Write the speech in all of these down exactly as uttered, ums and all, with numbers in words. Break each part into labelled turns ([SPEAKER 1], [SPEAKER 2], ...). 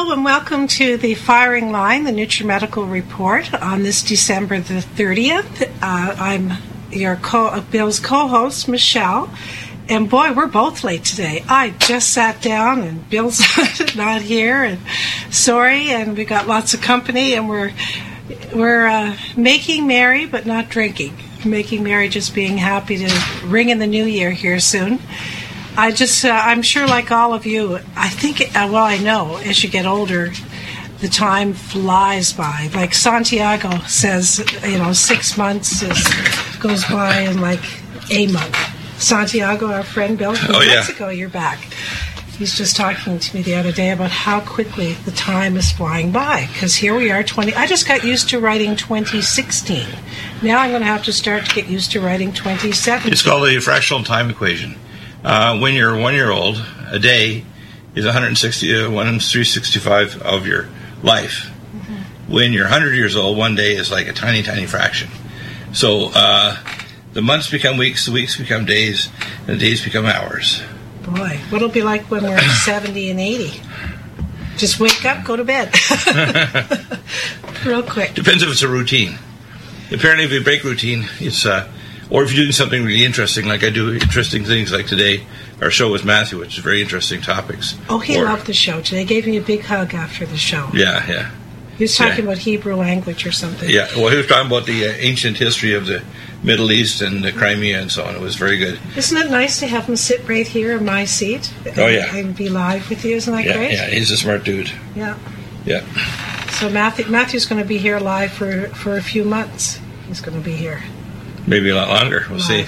[SPEAKER 1] Hello and welcome to the Firing Line, the NutriMedical Report on this December the thirtieth. Uh, I'm your co- uh, Bill's co-host, Michelle, and boy, we're both late today. I just sat down and Bill's not here, and sorry, and we got lots of company, and we're we're uh, making merry but not drinking. Making merry, just being happy to ring in the new year here soon. I just, uh, I'm sure like all of you, I think, uh, well, I know, as you get older, the time flies by. Like Santiago says, you know, six months is, goes by in like a month. Santiago, our friend Bill, from
[SPEAKER 2] oh, yeah.
[SPEAKER 1] Mexico, you're back. He's just talking to me the other day about how quickly the time is flying by. Because here we are, twenty. I just got used to writing twenty sixteen. Now I'm going to have to start to get used to writing twenty seventeen.
[SPEAKER 2] It's called the fractional time equation. Uh, when you're one year old, a day is one hundred sixty, uh, one hundred sixty-five of your life. Mm-hmm. When you're one hundred years old, one day is like a tiny, tiny fraction. So uh, the months become weeks, the weeks become days, and the days become hours.
[SPEAKER 1] Boy, what'll it be like when we're seventy and eighty? Just wake up, go to bed. Real quick.
[SPEAKER 2] Depends if it's a routine. Apparently, if you break routine, it's... Uh, Or if you're doing something really interesting, like I do interesting things like today, our show with Matthew, which is very interesting topics.
[SPEAKER 1] Oh, he
[SPEAKER 2] or,
[SPEAKER 1] loved the show today. Gave me a big hug after the show.
[SPEAKER 2] Yeah, yeah.
[SPEAKER 1] He was talking
[SPEAKER 2] yeah.
[SPEAKER 1] about Hebrew language or something.
[SPEAKER 2] Yeah, well, he was talking about the uh, ancient history of the Middle East and the Crimea and so on. It was very good.
[SPEAKER 1] Isn't it nice to have him sit right here in my seat? And,
[SPEAKER 2] oh, yeah.
[SPEAKER 1] And be live with you. Isn't that
[SPEAKER 2] yeah,
[SPEAKER 1] great?
[SPEAKER 2] Yeah, he's a smart dude.
[SPEAKER 1] Yeah.
[SPEAKER 2] Yeah.
[SPEAKER 1] So Matthew, Matthew's going to be here live for, for a few months. He's going to be here.
[SPEAKER 2] Maybe a lot longer. We'll see.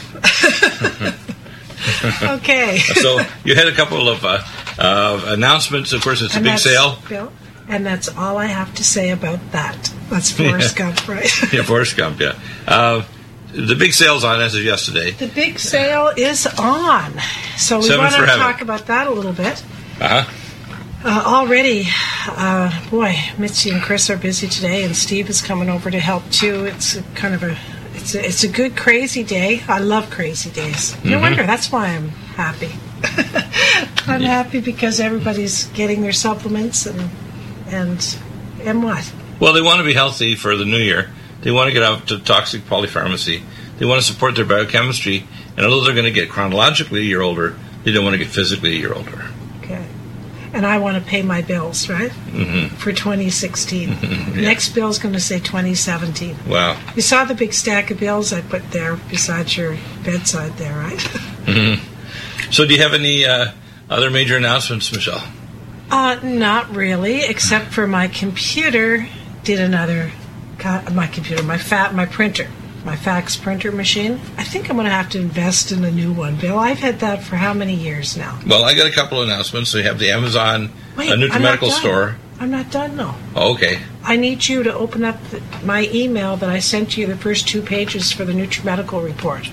[SPEAKER 1] Okay.
[SPEAKER 2] So you had a couple of uh, uh, announcements. Of course, it's
[SPEAKER 1] and
[SPEAKER 2] a big sale.
[SPEAKER 1] Bill, and that's all I have to say about that. That's Forrest Gump, right?
[SPEAKER 2] Yeah, Forrest Gump, yeah. Uh, the big sale's on as of yesterday.
[SPEAKER 1] The big sale is on. So we
[SPEAKER 2] Seven
[SPEAKER 1] want to
[SPEAKER 2] for
[SPEAKER 1] talk about that a little bit.
[SPEAKER 2] Uh-huh.
[SPEAKER 1] Uh, already, uh, boy, Mitzi and Chris are busy today, and Steve is coming over to help, too. It's a, kind of a... It's a, it's a good crazy day. I love crazy days. No mm-hmm. wonder. That's why I'm happy. I'm yeah. happy because everybody's getting their supplements and and and what?
[SPEAKER 2] Well, they want to be healthy for the new year. They want to get out to toxic polypharmacy. They want to support their biochemistry. And although they're going to get chronologically a year older, they don't want to get physically a year older.
[SPEAKER 1] Okay. And I want to pay my bills, right?
[SPEAKER 2] Mm-hmm.
[SPEAKER 1] For twenty sixteen. Mm-hmm. Yeah. Next bill's going to say twenty seventeen.
[SPEAKER 2] Wow.
[SPEAKER 1] You saw the big stack of bills I put there beside your bedside there, right?
[SPEAKER 2] Mm-hmm. So do you have any uh, other major announcements, Michelle?
[SPEAKER 1] Uh, not really, except for my computer did another... My computer, my fat, my printer. My fax printer machine. I think I'm going to have to invest in a new one, Bill. I've had that for how many years now?
[SPEAKER 2] Well, I got a couple of announcements. So you have the Amazon
[SPEAKER 1] Wait,
[SPEAKER 2] uh, NutriMedical store.
[SPEAKER 1] I'm not done, though.
[SPEAKER 2] Oh, okay.
[SPEAKER 1] I need you to open up the, my email that I sent you the first two pages for the NutriMedical report.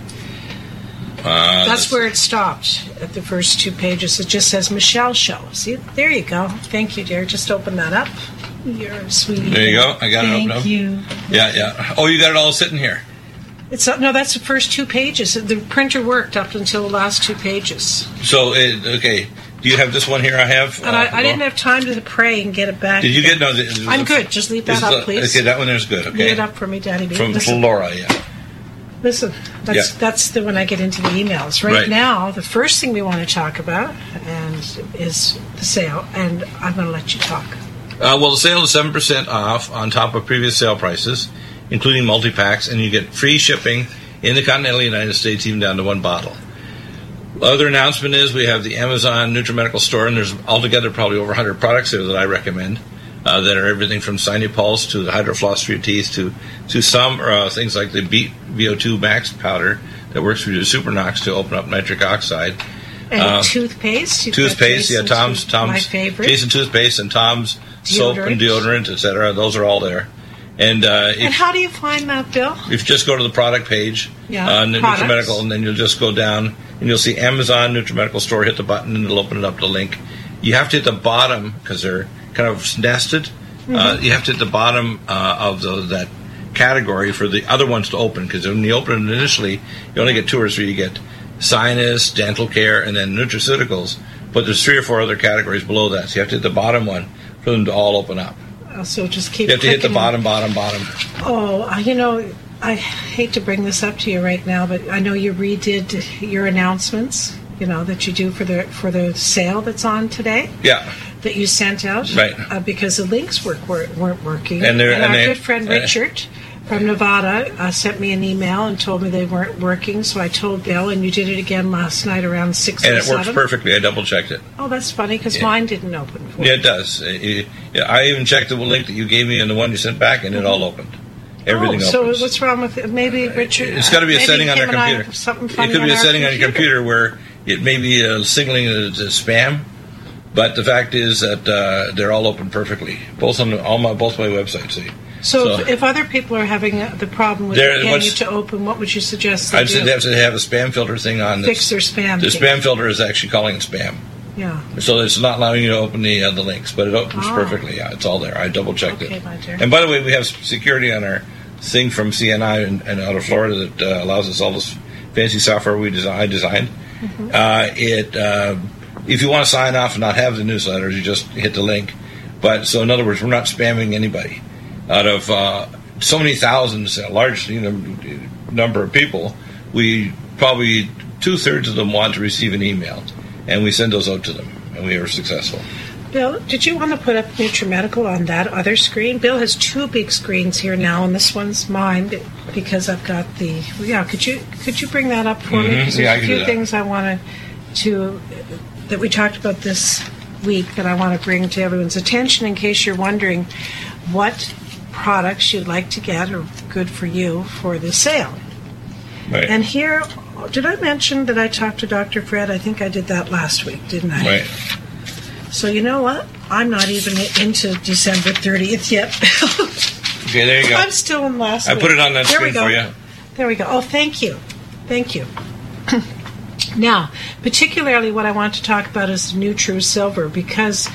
[SPEAKER 2] Uh,
[SPEAKER 1] That's where it stopped, at the first two pages. It just says Michelle Show. See, there you go. Thank you, dear. Just open that up. You're a sweetie.
[SPEAKER 2] There you go. I got
[SPEAKER 1] Thank
[SPEAKER 2] it open up.
[SPEAKER 1] Thank you.
[SPEAKER 2] Yeah, yeah. Oh, you got it all sitting here.
[SPEAKER 1] It's no, that's the first two pages. The printer worked up until the last two pages.
[SPEAKER 2] So, it, okay, do you have this one here I have?
[SPEAKER 1] And uh, I, I didn't have time to pray and get it back.
[SPEAKER 2] Did you get, no? The,
[SPEAKER 1] I'm good. Just leave that up, please.
[SPEAKER 2] Okay, that one there's good, okay.
[SPEAKER 1] Leave it up for me, Daddy.
[SPEAKER 2] From
[SPEAKER 1] Listen,
[SPEAKER 2] Laura, yeah.
[SPEAKER 1] Listen, that's, yeah. that's the when I get into the emails. Right,
[SPEAKER 2] right
[SPEAKER 1] now, the first thing we want to talk about and is the sale, and I'm going to let you talk.
[SPEAKER 2] Uh, well, the sale is seven percent off on top of previous sale prices, including multi-packs, and you get free shipping in the continental United States, even down to one bottle. Other announcement is we have the Amazon NutriMedical store, and there's altogether probably over one hundred products there that I recommend uh, that are everything from Sinupulse to the Hydrofloss for your teeth to, to some uh, things like the Beat V O two Max powder that works with your Supernox to open up nitric oxide.
[SPEAKER 1] And uh, toothpaste? You've
[SPEAKER 2] toothpaste, yeah, Tom's, Tom's,
[SPEAKER 1] my favorite.
[SPEAKER 2] Jason toothpaste and Tom's
[SPEAKER 1] deodorant.
[SPEAKER 2] soap and deodorant, et cetera. Those are all there. And, uh, if,
[SPEAKER 1] and how do you find that, Bill?
[SPEAKER 2] If you just go to the product page,
[SPEAKER 1] yeah,
[SPEAKER 2] uh, NutriMedical, and then you'll just go down and you'll see Amazon NutriMedical store, hit the button, and it'll open it up to link. You have to hit the bottom, because they're kind of nested, mm-hmm. uh, you have to hit the bottom uh, of the, that category for the other ones to open, because when you open it initially, you only get two or three. You get sinus, dental care, and then nutraceuticals, but there's three or four other categories below that, so you have to hit the bottom one for them to all open up.
[SPEAKER 1] Uh, so just keep
[SPEAKER 2] You have to hit the
[SPEAKER 1] clicking.
[SPEAKER 2] bottom, bottom, bottom.
[SPEAKER 1] Oh, uh, you know, I hate to bring this up to you right now, but I know you redid your announcements, you know, that you do for the for the sale that's on today.
[SPEAKER 2] Yeah.
[SPEAKER 1] That you sent out.
[SPEAKER 2] Right.
[SPEAKER 1] Uh, because the links were, were, weren't working.
[SPEAKER 2] And,
[SPEAKER 1] and
[SPEAKER 2] and
[SPEAKER 1] our
[SPEAKER 2] they,
[SPEAKER 1] good friend Richard from Nevada uh, sent me an email and told me they weren't working, so I told Bill, and you did it again last night around six
[SPEAKER 2] And
[SPEAKER 1] or
[SPEAKER 2] it works
[SPEAKER 1] seven.
[SPEAKER 2] perfectly. I double-checked it.
[SPEAKER 1] Oh, that's funny, because
[SPEAKER 2] Yeah.
[SPEAKER 1] mine didn't open for
[SPEAKER 2] Yeah,
[SPEAKER 1] me.
[SPEAKER 2] it does. Uh, you- yeah, I even checked the link that you gave me and the one you sent back, and it all opened. Everything
[SPEAKER 1] oh, so
[SPEAKER 2] opens.
[SPEAKER 1] what's wrong with it? Maybe Richard...
[SPEAKER 2] It's got to be a
[SPEAKER 1] maybe
[SPEAKER 2] setting on
[SPEAKER 1] him
[SPEAKER 2] their
[SPEAKER 1] and I
[SPEAKER 2] computer.
[SPEAKER 1] have something
[SPEAKER 2] It
[SPEAKER 1] funny
[SPEAKER 2] could be
[SPEAKER 1] on
[SPEAKER 2] a
[SPEAKER 1] our
[SPEAKER 2] setting on your computer where it may be uh, signaling it as spam, but the fact is that uh, they're all open perfectly, both on the, all my both my websites. See.
[SPEAKER 1] So,
[SPEAKER 2] So-
[SPEAKER 1] if, if other people are having uh, the problem with
[SPEAKER 2] There-
[SPEAKER 1] getting
[SPEAKER 2] what's-
[SPEAKER 1] you to open, what would you suggest they
[SPEAKER 2] I'd
[SPEAKER 1] do?
[SPEAKER 2] say they have to have a spam filter thing on.
[SPEAKER 1] Fix
[SPEAKER 2] that's-
[SPEAKER 1] their spam
[SPEAKER 2] The
[SPEAKER 1] thing.
[SPEAKER 2] spam filter is actually calling it spam,
[SPEAKER 1] Yeah.
[SPEAKER 2] so it's not allowing you to open the uh, the links, but it opens
[SPEAKER 1] Oh.
[SPEAKER 2] perfectly. Yeah, it's all there. I double checked
[SPEAKER 1] Okay,
[SPEAKER 2] it.
[SPEAKER 1] my dear.
[SPEAKER 2] And by the way, we have security on our thing from C N I and, and out of Florida that uh, allows us all this fancy software we design, I designed.
[SPEAKER 1] Mm-hmm.
[SPEAKER 2] Uh, it uh, if you want to sign off and not have the newsletters, you just hit the link. But so in other words, we're not spamming anybody. Out of uh, so many thousands, a large you know, number of people, we probably two thirds of them want to receive an email, and we send those out to them, and we are successful.
[SPEAKER 1] Bill, did you want to put up NutriMedical on that other screen? Bill has two big screens here now, and this one's mine because I've got the. Yeah, could you could you bring that up for me?
[SPEAKER 2] Mhm.
[SPEAKER 1] Because
[SPEAKER 2] Yeah, I
[SPEAKER 1] there's a
[SPEAKER 2] can
[SPEAKER 1] few
[SPEAKER 2] do that.
[SPEAKER 1] things I wanted to that we talked about this week that I want to bring to everyone's attention in case you're wondering what products you'd like to get are good for you for the sale.
[SPEAKER 2] Right.
[SPEAKER 1] And here, did I mention that I talked to Doctor Fred? I think I did that last week, didn't I?
[SPEAKER 2] right.
[SPEAKER 1] So you know what? I'm not even into December thirtieth yet.
[SPEAKER 2] Okay, there you go.
[SPEAKER 1] I'm still in last
[SPEAKER 2] I
[SPEAKER 1] week.
[SPEAKER 2] put it on that
[SPEAKER 1] There we
[SPEAKER 2] screen
[SPEAKER 1] go.
[SPEAKER 2] for you.
[SPEAKER 1] There we go. Oh, thank you. Thank you. Now, particularly what I want to talk about is the new True Silver, because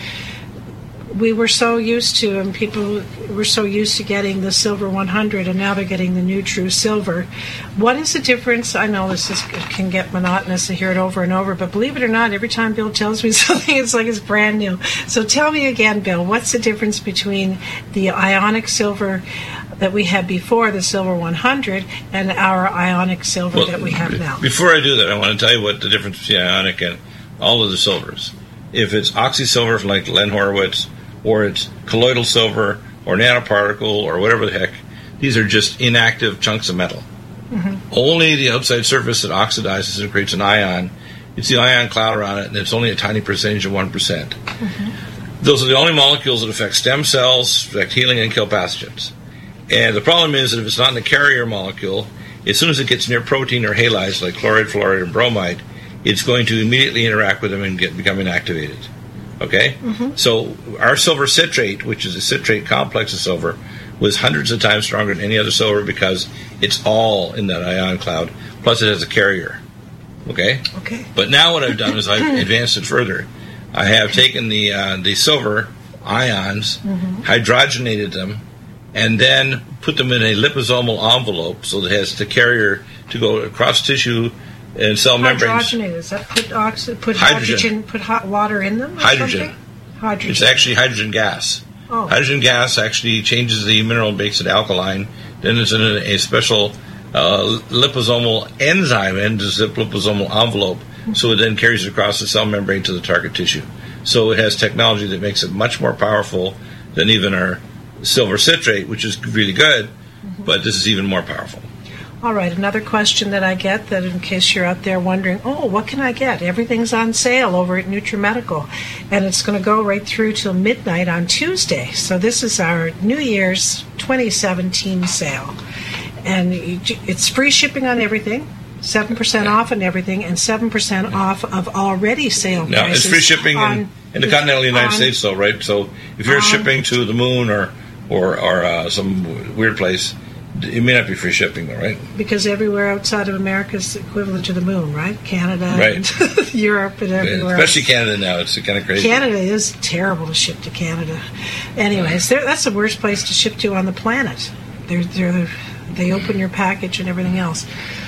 [SPEAKER 1] we were so used to, and people were so used to getting the Silver one hundred, and now they're getting the new True Silver. What is the difference? I know this is, can get monotonous to hear it over and over, but believe it or not, every time Bill tells me something, it's like it's brand new. So tell me again, Bill, what's the difference between the Ionic Silver that we had before, the Silver one hundred, and our Ionic Silver that we have now?
[SPEAKER 2] Before I do that, I want to tell you what the difference between Ionic and all of the silvers. If it's oxy silver like Len Horowitz, or it's colloidal silver, or nanoparticle, or whatever the heck, these are just inactive chunks of metal. Mm-hmm. Only the outside surface that oxidizes and creates an ion. It's the ion cloud around it, and it's only a tiny percentage of one percent. Mm-hmm. Those are the only molecules that affect stem cells, affect healing, and kill pathogens. And the problem is that if it's not in the carrier molecule, as soon as it gets near protein or halides like chloride, fluoride, and bromide, it's going to immediately interact with them and get become inactivated. Okay? Mm-hmm. So our silver citrate, which is a citrate complex of silver, was hundreds of times stronger than any other silver because it's all in that ion cloud, plus it has a carrier. Okay?
[SPEAKER 1] Okay.
[SPEAKER 2] But now what I've done is I've advanced it further. I have taken the uh, the silver ions, mm-hmm. hydrogenated them, and then put them in a liposomal envelope so that it has the carrier to go across tissue and cell membranes.
[SPEAKER 1] Hydrogenated, is that put, oxy, put
[SPEAKER 2] Hydrogen.
[SPEAKER 1] hydrogen, put hot water in them? Or
[SPEAKER 2] Hydrogen.
[SPEAKER 1] something? Hydrogen.
[SPEAKER 2] It's actually hydrogen gas.
[SPEAKER 1] Oh.
[SPEAKER 2] Hydrogen gas actually changes the mineral and makes it alkaline. Then it's in a, a special uh, liposomal enzyme into the liposomal envelope, so it then carries it across the cell membrane to the target tissue. So it has technology that makes it much more powerful than even our silver citrate, which is really good, mm-hmm. but this is even more powerful.
[SPEAKER 1] All right, another question that I get, that in case you're out there wondering, oh, what can I get? Everything's on sale over at NutriMedical, and it's going to go right through till midnight on Tuesday. So this is our New Year's twenty seventeen sale, and it's free shipping on everything, seven percent off on everything, and seven percent off of already sale prices.
[SPEAKER 2] Now, it's free shipping
[SPEAKER 1] on,
[SPEAKER 2] in, in the continental United
[SPEAKER 1] on,
[SPEAKER 2] States, though, right? So if you're
[SPEAKER 1] on,
[SPEAKER 2] shipping to the moon or or, or uh, some weird place, it may not be free shipping, though, right?
[SPEAKER 1] Because everywhere outside of America is equivalent to the moon, right? Canada,
[SPEAKER 2] right.
[SPEAKER 1] and Europe, and everywhere.
[SPEAKER 2] Especially
[SPEAKER 1] else.
[SPEAKER 2] Canada now. It's kind of crazy.
[SPEAKER 1] Canada is terrible to ship to Canada. Anyways, that's the worst place to ship to on the planet. They're, they're, they open your package and everything else.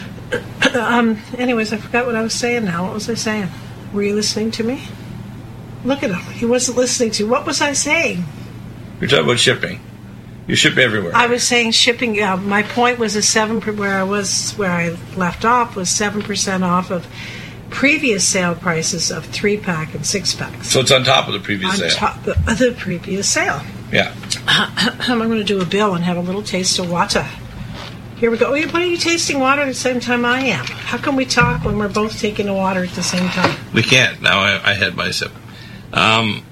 [SPEAKER 1] um, anyways, I forgot what I was saying now. What was I saying? Were you listening to me? Look at him. He wasn't listening to. What was I saying?
[SPEAKER 2] You're talking about shipping. You ship everywhere.
[SPEAKER 1] I was saying shipping. Uh, my point was a seven. Where I was, where I left off, was seven percent off of previous sale prices of three pack and six packs.
[SPEAKER 2] So it's on top of the previous
[SPEAKER 1] on
[SPEAKER 2] sale.
[SPEAKER 1] top of the previous sale.
[SPEAKER 2] Yeah.
[SPEAKER 1] I'm going to do a bill and have a little taste of water. Here we go. What are you tasting water at the same time I am? How can we talk when we're both taking the water at the same time?
[SPEAKER 2] We can't. Now I, I had my sip. Um,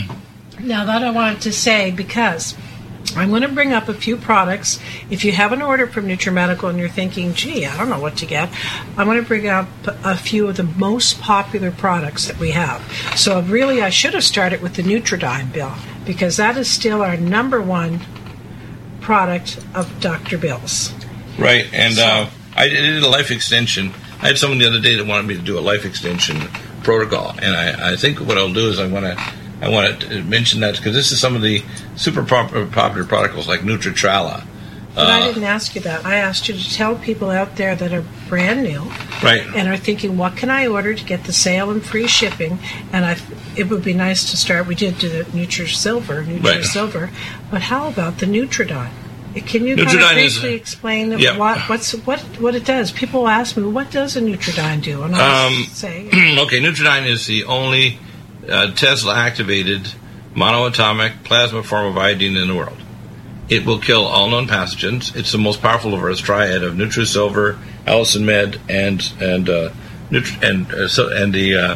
[SPEAKER 1] now that I wanted to say, because I'm going to bring up a few products. If you have an order from NutriMedical and you're thinking, gee, I don't know what to get, I'm going to bring up a few of the most popular products that we have. So really, I should have started with the Nutridyne, Bill, because that is still our number one product of Doctor Bill's.
[SPEAKER 2] Right, and
[SPEAKER 1] So-
[SPEAKER 2] uh, I did a life extension. I had someone the other day that wanted me to do a life extension protocol, and I, I think what I'll do is I want to I want to mention that because this is some of the super pop- popular protocols like Nutritrala.
[SPEAKER 1] But I
[SPEAKER 2] Uh,
[SPEAKER 1] didn't ask you that. I asked you to tell people out there that are brand new
[SPEAKER 2] right.
[SPEAKER 1] and are thinking, what can I order to get the sale and free shipping? And I, it would be nice to start. We did do the Nutri-Silver, Nutri-Silver, but how about the Nutridyne? Can you kind of
[SPEAKER 2] Nutridyne is-
[SPEAKER 1] briefly explain
[SPEAKER 2] yeah.
[SPEAKER 1] what what's what what it does? People ask me, what does a Nutridyne do? And I
[SPEAKER 2] Um,
[SPEAKER 1] say,
[SPEAKER 2] okay, Nutridyne is the only uh, Tesla-activated monoatomic plasma form of iodine in the world. It will kill all known pathogens. It's the most powerful of our triad of Nutrisilver, Allison Med, and and uh, Nutri- and uh, so and the uh,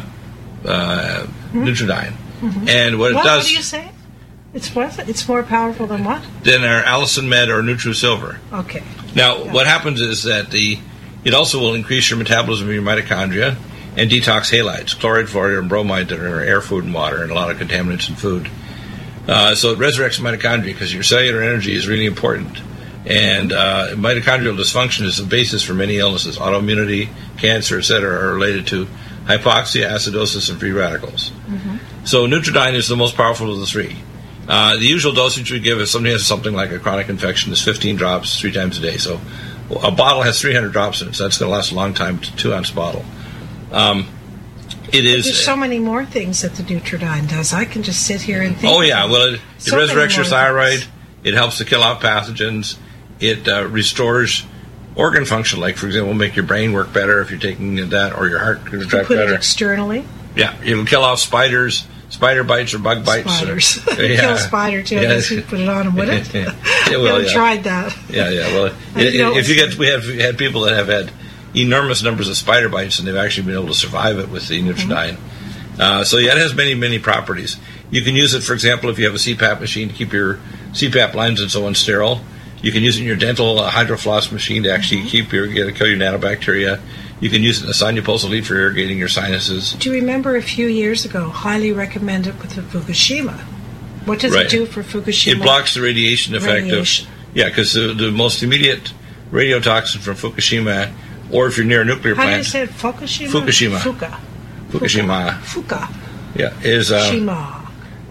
[SPEAKER 2] uh, Nutridyne.
[SPEAKER 1] Mhm.
[SPEAKER 2] And what it
[SPEAKER 1] what,
[SPEAKER 2] does,
[SPEAKER 1] what do you say? It's what? It's more powerful than what?
[SPEAKER 2] than our Allison Med or Nutrisilver.
[SPEAKER 1] Okay.
[SPEAKER 2] Now,
[SPEAKER 1] Yeah.
[SPEAKER 2] what happens is that the it also will increase your metabolism of your mitochondria and detox halides, chloride, fluoride, and bromide that are in air, food, and water, and a lot of contaminants in food. Uh, so it resurrects mitochondria because your cellular energy is really important. And uh, mitochondrial dysfunction is the basis for many illnesses. Autoimmunity, cancer, et cetera, are related to hypoxia, acidosis, and free radicals.
[SPEAKER 1] Mm-hmm.
[SPEAKER 2] So Nutridyne is the most powerful of the three. Uh, the usual dosage we give if somebody has something like a chronic infection is fifteen drops three times a day. So a bottle has three hundred drops in it, so that's going to last a long time, to two-ounce bottle. Um, it is...
[SPEAKER 1] There's so many more things that the Nutridyne does. I can just sit here and think.
[SPEAKER 2] Oh, yeah. Well, it, it
[SPEAKER 1] So many
[SPEAKER 2] resurrects your
[SPEAKER 1] more
[SPEAKER 2] thyroid.
[SPEAKER 1] things.
[SPEAKER 2] It helps to kill off pathogens. It uh, restores organ function, like, for example, make your brain work better if you're taking that, or your heart can
[SPEAKER 1] You
[SPEAKER 2] contract
[SPEAKER 1] put it
[SPEAKER 2] better.
[SPEAKER 1] externally.
[SPEAKER 2] Yeah, it'll kill off spiders, spider bites or bug bites.
[SPEAKER 1] Spiders.
[SPEAKER 2] Uh, yeah.
[SPEAKER 1] Kill a spider too. I
[SPEAKER 2] Yeah.
[SPEAKER 1] guess you put it on them, would it?
[SPEAKER 2] Yeah,
[SPEAKER 1] I
[SPEAKER 2] well,
[SPEAKER 1] haven't
[SPEAKER 2] yeah.
[SPEAKER 1] tried that.
[SPEAKER 2] Yeah, yeah. Well,
[SPEAKER 1] I
[SPEAKER 2] i-
[SPEAKER 1] know
[SPEAKER 2] if you
[SPEAKER 1] it's-
[SPEAKER 2] get, we have had people that have had enormous numbers of spider bites, and they've actually been able to survive it with the Nutridyne. Uh, so yeah, it has many, many properties. You can use it, for example, if you have a C PAP machine to keep your C PAP lines and so on sterile. You can use it in your dental uh, hydrofloss machine to actually
[SPEAKER 1] Mm-hmm.
[SPEAKER 2] keep your get, kill your nanobacteria. You can use it in a sinupulsal lead for irrigating your sinuses.
[SPEAKER 1] Do you remember a few years ago, highly recommended with the Fukushima? What does
[SPEAKER 2] Right.
[SPEAKER 1] it do for Fukushima?
[SPEAKER 2] It blocks the radiation effect
[SPEAKER 1] Radiation.
[SPEAKER 2] of yeah, because the, the most immediate radiotoxin from Fukushima, or if you're near a nuclear
[SPEAKER 1] How do you
[SPEAKER 2] plant,
[SPEAKER 1] say it? Fukushima?
[SPEAKER 2] Fukushima.
[SPEAKER 1] Fuka.
[SPEAKER 2] Fukushima,
[SPEAKER 1] Fuka.
[SPEAKER 2] yeah, is uh,
[SPEAKER 1] Shima.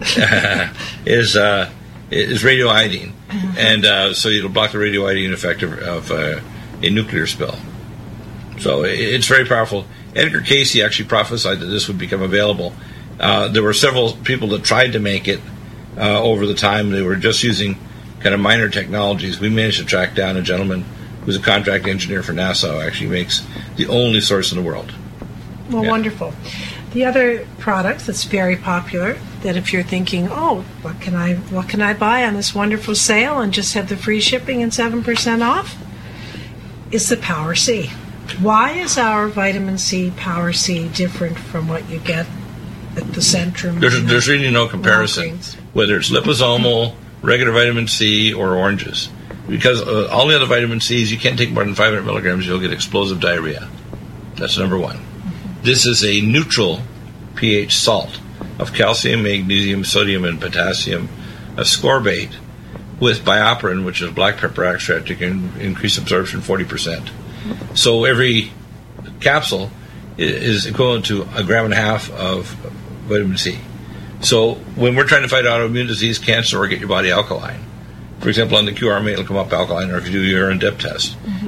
[SPEAKER 2] is uh, is radioiodine,
[SPEAKER 1] Mm-hmm.
[SPEAKER 2] and uh, so it'll block the radioiodine effect of, of uh, a nuclear spill. So it, it's very powerful. Edgar Casey actually prophesied that this would become available. Uh, there were several people that tried to make it uh, over the time. They were just using kind of minor technologies. We managed to track down a gentleman who's a contract engineer for NASA who actually makes the only source in the world.
[SPEAKER 1] Well,
[SPEAKER 2] Yeah.
[SPEAKER 1] wonderful. The other product that's very popular, that if you're thinking, oh, what can I what can I buy on this wonderful sale and just have the free shipping and seven percent off, is the Power C. Why is our vitamin C, Power C, different from what you get at the Centrum?
[SPEAKER 2] There's, there's really no comparison,
[SPEAKER 1] Walgreens?
[SPEAKER 2] whether it's liposomal, regular vitamin C, or oranges. Because uh, all the other vitamin C's, you can't take more than five hundred milligrams, you'll get explosive diarrhea. That's number one. This is a neutral pH salt of calcium, magnesium, sodium, and potassium ascorbate with bioperin, which is black pepper extract. You can increase absorption forty percent. So every capsule i- is equivalent to a gram and a half of vitamin C. So when we're trying to fight autoimmune disease, cancer, or get your body alkaline, for example, on the Q R M A, it'll come up alkaline, or if you do your urine dip test.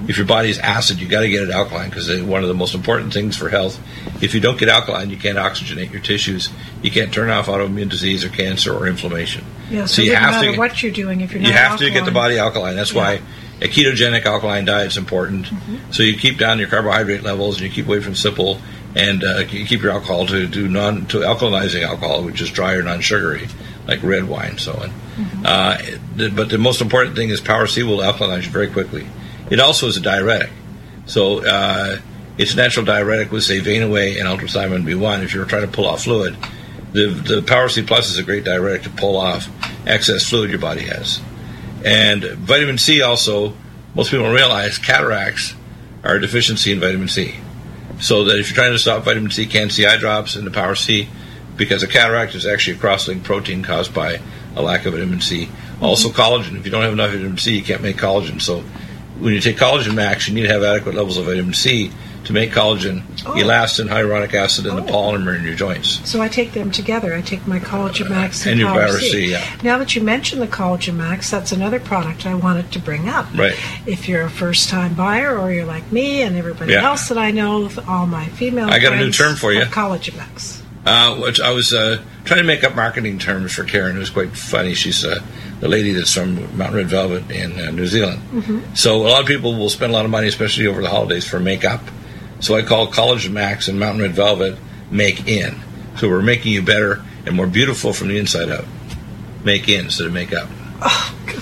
[SPEAKER 2] If your body is acid, you got to get it alkaline, because one of the most important things for health. If you don't get alkaline, you can't oxygenate your tissues. You can't turn off autoimmune disease or cancer or inflammation.
[SPEAKER 1] Yeah, so,
[SPEAKER 2] so you
[SPEAKER 1] it doesn't
[SPEAKER 2] have
[SPEAKER 1] matter
[SPEAKER 2] to
[SPEAKER 1] what you're doing if you're not
[SPEAKER 2] you have
[SPEAKER 1] alkaline.
[SPEAKER 2] to get the body alkaline. That's
[SPEAKER 1] Yeah.
[SPEAKER 2] why a ketogenic alkaline diet is important.
[SPEAKER 1] Mm-hmm.
[SPEAKER 2] So you keep down your carbohydrate levels and you keep away from simple, and uh, you keep your alcohol to do non to alkalinizing alcohol, which is dry or non-sugary, like red wine, so on.
[SPEAKER 1] Mm-hmm.
[SPEAKER 2] Uh, th- but the most important thing is Power C will alkalinize you very quickly. It also is a diuretic. So uh, it's a natural diuretic with, say, Vein-Away and ultrathymine B one. If you're trying to pull off fluid, the the Power C Plus is a great diuretic to pull off excess fluid your body has. And vitamin C also, most people don't realize, cataracts are a deficiency in vitamin C. So that if you're trying to stop vitamin C, can see eye drops in the Power C, because a cataract is actually a cross-linked protein caused by a lack of vitamin C. Also collagen. If you don't have enough vitamin C, you can't make collagen. So when you take Collagen Max, you need to have adequate levels of vitamin C to make collagen,
[SPEAKER 1] Oh.
[SPEAKER 2] elastin, hyaluronic acid, and
[SPEAKER 1] Oh.
[SPEAKER 2] the polymer in your joints.
[SPEAKER 1] So I take them together. I take my Collagen Max and,
[SPEAKER 2] And your
[SPEAKER 1] Power
[SPEAKER 2] Power
[SPEAKER 1] C.
[SPEAKER 2] C, yeah.
[SPEAKER 1] Now that you mentioned the Collagen Max, that's another product I wanted to bring up.
[SPEAKER 2] Right.
[SPEAKER 1] If you're a first-time buyer, or you're like me and everybody
[SPEAKER 2] Yeah.
[SPEAKER 1] else that I know, all my female
[SPEAKER 2] I got a new
[SPEAKER 1] friends
[SPEAKER 2] term for you.
[SPEAKER 1] have Collagen Max.
[SPEAKER 2] Uh, which I was uh, trying to make up marketing terms for Karen. It was quite funny. She's uh, the lady that's from Mountain Red Velvet in uh, New Zealand.
[SPEAKER 1] Mm-hmm.
[SPEAKER 2] So a lot of people will spend a lot of money, especially over the holidays, for makeup. So I call Collagen Max and Mountain Red Velvet Make In. So we're making you better and more beautiful from the inside out. Make in instead of make up.
[SPEAKER 1] Oh, God.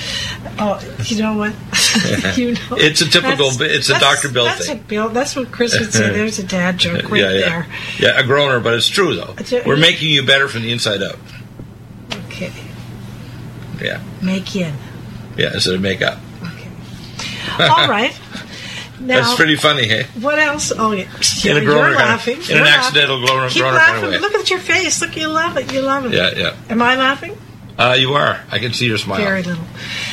[SPEAKER 1] Oh, you know what? you know,
[SPEAKER 2] It's a typical.
[SPEAKER 1] that's-
[SPEAKER 2] It's a
[SPEAKER 1] that's-
[SPEAKER 2] Doctor Bill
[SPEAKER 1] that's
[SPEAKER 2] thing.
[SPEAKER 1] A Bill, that's what Chris would say. There's a dad joke right
[SPEAKER 2] yeah, yeah,
[SPEAKER 1] there.
[SPEAKER 2] yeah. A groaner, but it's true though.
[SPEAKER 1] It's a-
[SPEAKER 2] We're making you better from the inside out.
[SPEAKER 1] Okay.
[SPEAKER 2] Yeah,
[SPEAKER 1] Make in.
[SPEAKER 2] yeah. Instead of make up.
[SPEAKER 1] Okay. All right. Now,
[SPEAKER 2] That's pretty funny, hey?
[SPEAKER 1] what else? Oh, yeah.
[SPEAKER 2] In a
[SPEAKER 1] You're
[SPEAKER 2] groaner kind
[SPEAKER 1] laughing.
[SPEAKER 2] of, in
[SPEAKER 1] You're
[SPEAKER 2] an
[SPEAKER 1] laughing.
[SPEAKER 2] accidental groaner,
[SPEAKER 1] Keep
[SPEAKER 2] groaner
[SPEAKER 1] laughing.
[SPEAKER 2] kind of way.
[SPEAKER 1] Look at your face. Look, you love it. You love it.
[SPEAKER 2] Yeah, yeah.
[SPEAKER 1] Am I laughing?
[SPEAKER 2] Uh, you are. I can see your smile.
[SPEAKER 1] Very little.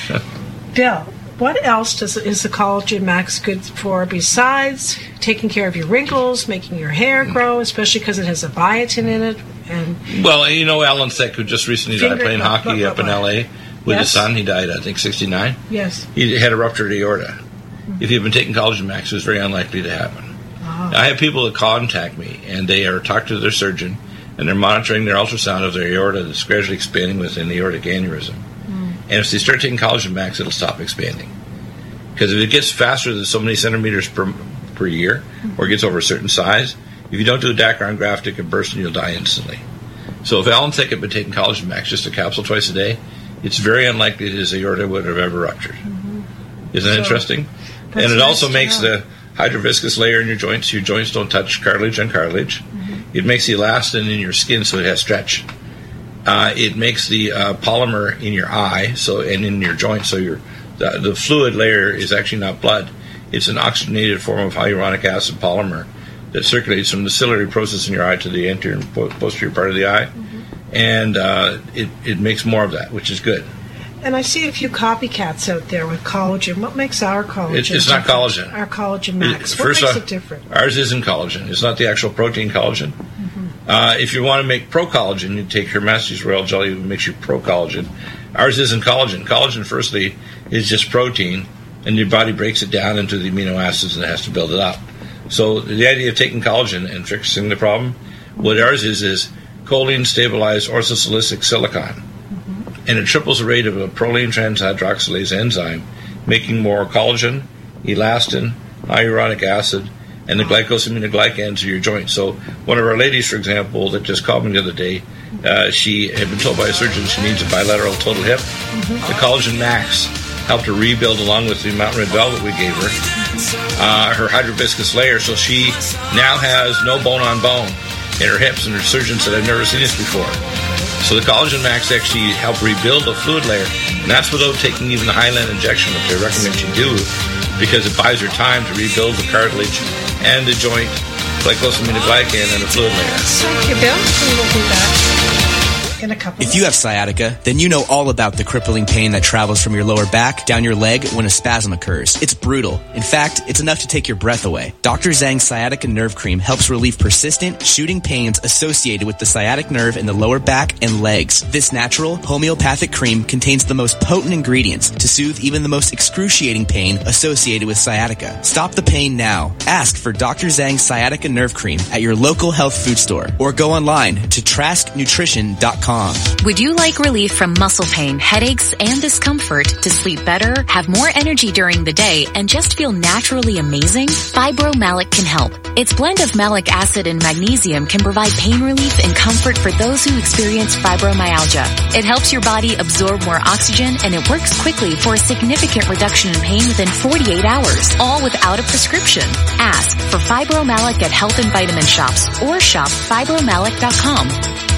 [SPEAKER 1] Bill, what else does is the Collagen Max good for besides taking care of your wrinkles, making your hair grow, especially because it has a biotin in it? And
[SPEAKER 2] Well, you know Alan Thicke, who just recently died
[SPEAKER 1] Finger-
[SPEAKER 2] playing
[SPEAKER 1] blah,
[SPEAKER 2] hockey
[SPEAKER 1] blah,
[SPEAKER 2] up in
[SPEAKER 1] blah.
[SPEAKER 2] L A with his
[SPEAKER 1] Yes.
[SPEAKER 2] son. He died, I think, sixty-nine.
[SPEAKER 1] yes,
[SPEAKER 2] He had a ruptured aorta. If he had been taking Collagen Max, it was very unlikely to happen.
[SPEAKER 1] oh,
[SPEAKER 2] I have people that contact me, and they are talking to their surgeon, and they're monitoring their ultrasound of their aorta that's gradually expanding within the aortic aneurysm. And if they start taking Collagen Max, it'll stop expanding. Because if it gets faster than so many centimeters per per year, or it gets over a certain size, if you don't do a Dacron graft, it can burst and you'll die instantly. So if Alan Thicke had been taking Collagen Max, just a capsule twice a day, it's very unlikely that his aorta would have ever ruptured. Isn't that
[SPEAKER 1] So,
[SPEAKER 2] interesting?
[SPEAKER 1] that's
[SPEAKER 2] And it
[SPEAKER 1] nice
[SPEAKER 2] also
[SPEAKER 1] to
[SPEAKER 2] makes
[SPEAKER 1] know.
[SPEAKER 2] the hydroviscous layer in your joints. Your joints don't touch cartilage on cartilage. It makes the elastin in your skin so it has stretch. Uh, it makes the uh, polymer in your eye, so and in your joints, so your the, the fluid layer is actually not blood. It's an oxygenated form of hyaluronic acid polymer that circulates from the ciliary process in your eye to the anterior and po- posterior part of the eye, and uh, it it makes more of that, which is good.
[SPEAKER 1] and I see a few copycats out there with collagen. What makes our collagen?
[SPEAKER 2] It's- it's not
[SPEAKER 1] different?
[SPEAKER 2] collagen.
[SPEAKER 1] Our Collagen Max.
[SPEAKER 2] It-
[SPEAKER 1] what
[SPEAKER 2] first
[SPEAKER 1] makes
[SPEAKER 2] off,
[SPEAKER 1] it different?
[SPEAKER 2] Ours isn't collagen. It's not the actual protein collagen. Uh, if you want to make pro-collagen, you take Hermestes Royal Jelly, which makes you pro-collagen. Ours isn't collagen. Collagen, firstly, is just protein, and your body breaks it down into the amino acids and it has to build it up. So the idea of taking collagen and fixing the problem, what ours is, is choline-stabilized orthosilicic silicon. And it triples the rate of a proline transhydroxylase enzyme, making more collagen, elastin, hyaluronic acid, and the glycosaminoglycans of your joints. So one of our ladies, for example, that just called me the other day, uh, she had been told by a surgeon she needs a bilateral total hip. The Collagen Max helped her rebuild, along with the Mountain Red Velvet we gave her, uh, her hydroviscous layer. So she now has no bone on bone in her hips, and her surgeon said, I've never seen this before. So the Collagen Max actually helped rebuild the fluid layer, and that's without taking even the Highland injection, which I recommend you do, because it buys her time to rebuild the cartilage and the joint glycosaminoglycan and the fluid layer.
[SPEAKER 1] Thank you, Bill. We will be back. in a couple
[SPEAKER 3] If
[SPEAKER 1] of
[SPEAKER 3] you have
[SPEAKER 1] weeks.
[SPEAKER 3] sciatica, then you know all about the crippling pain that travels from your lower back down your leg when a spasm occurs. It's brutal. In fact, it's enough to take your breath away. Doctor Zhang's Sciatica Nerve Cream helps relieve persistent, shooting pains associated with the sciatic nerve in the lower back and legs. This natural, homeopathic cream contains the most potent ingredients to soothe even the most excruciating pain associated with sciatica. Stop the pain now. Ask for Doctor Zhang's Sciatica Nerve Cream at your local health food store or go online to trask nutrition dot com.
[SPEAKER 4] Would you like relief from muscle pain, headaches, and discomfort to sleep better, have more energy during the day, and just feel naturally amazing? Fibromalic can help. Its blend of malic acid and magnesium can provide pain relief and comfort for those who experience fibromyalgia. It helps your body absorb more oxygen, and it works quickly for a significant reduction in pain within forty-eight hours, all without a prescription. Ask for Fibromalic at health and vitamin shops or shop fibromalic dot com.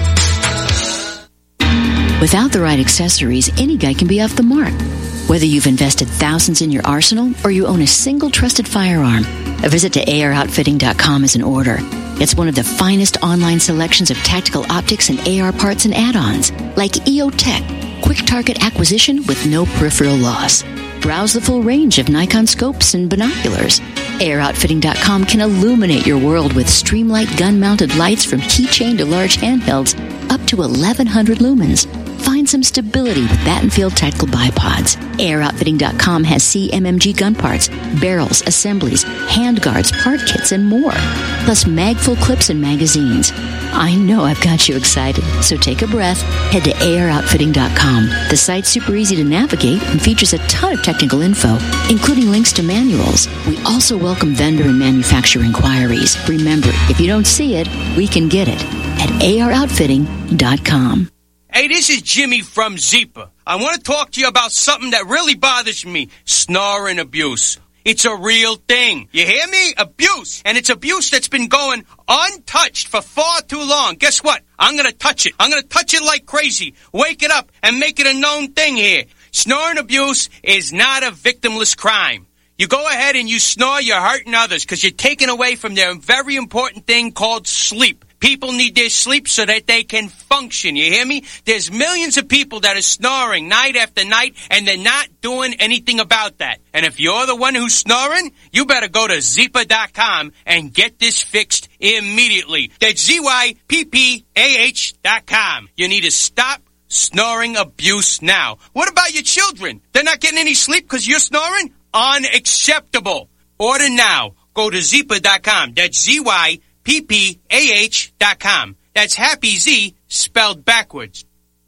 [SPEAKER 5] Without the right accessories, any guy can be off the mark. Whether you've invested thousands in your arsenal or you own a single trusted firearm, a visit to A R outfitting dot com is in order. It's one of the finest online selections of tactical optics and A R parts and add-ons, like E O Tech, quick target acquisition with no peripheral loss. Browse the full range of Nikon scopes and binoculars. A R outfitting dot com can illuminate your world with Streamlight gun-mounted lights from keychain to large handhelds up to eleven hundred lumens. Find some stability with Battenfield Tactical Bipods. A R outfitting dot com has C M M G gun parts, barrels, assemblies, handguards, part kits, and more. Plus mag-full clips and magazines. I know I've got you excited, so take a breath. Head to A R outfitting dot com. The site's super easy to navigate and features a ton of technical info, including links to manuals. We also welcome vendor and manufacturer inquiries. Remember, if you don't see it, we can get it at A R outfitting dot com.
[SPEAKER 6] Hey, this is Jimmy from Zeepa. I want to talk to you about something that really bothers me, snoring abuse. It's a real thing. You hear me? Abuse. And it's abuse that's been going untouched for far too long. Guess what? I'm going to touch it. I'm going to touch it like crazy. Wake it up and make it a known thing here. Snoring abuse is not a victimless crime. You go ahead and you snore, you're hurting others because you're taking away from their very important thing called sleep. People need their sleep so that they can function. You hear me? There's millions of people that are snoring night after night, and they're not doing anything about that. And if you're the one who's snoring, you better go to Zeepa dot com and get this fixed immediately. That's Z Y P P A H dot com. You need to stop snoring abuse now. What about your children? They're not getting any sleep because you're snoring? Unacceptable. Order now. Go to Zeepa dot com. That's Z Y P P A H dot com. That's Happy Z spelled backwards.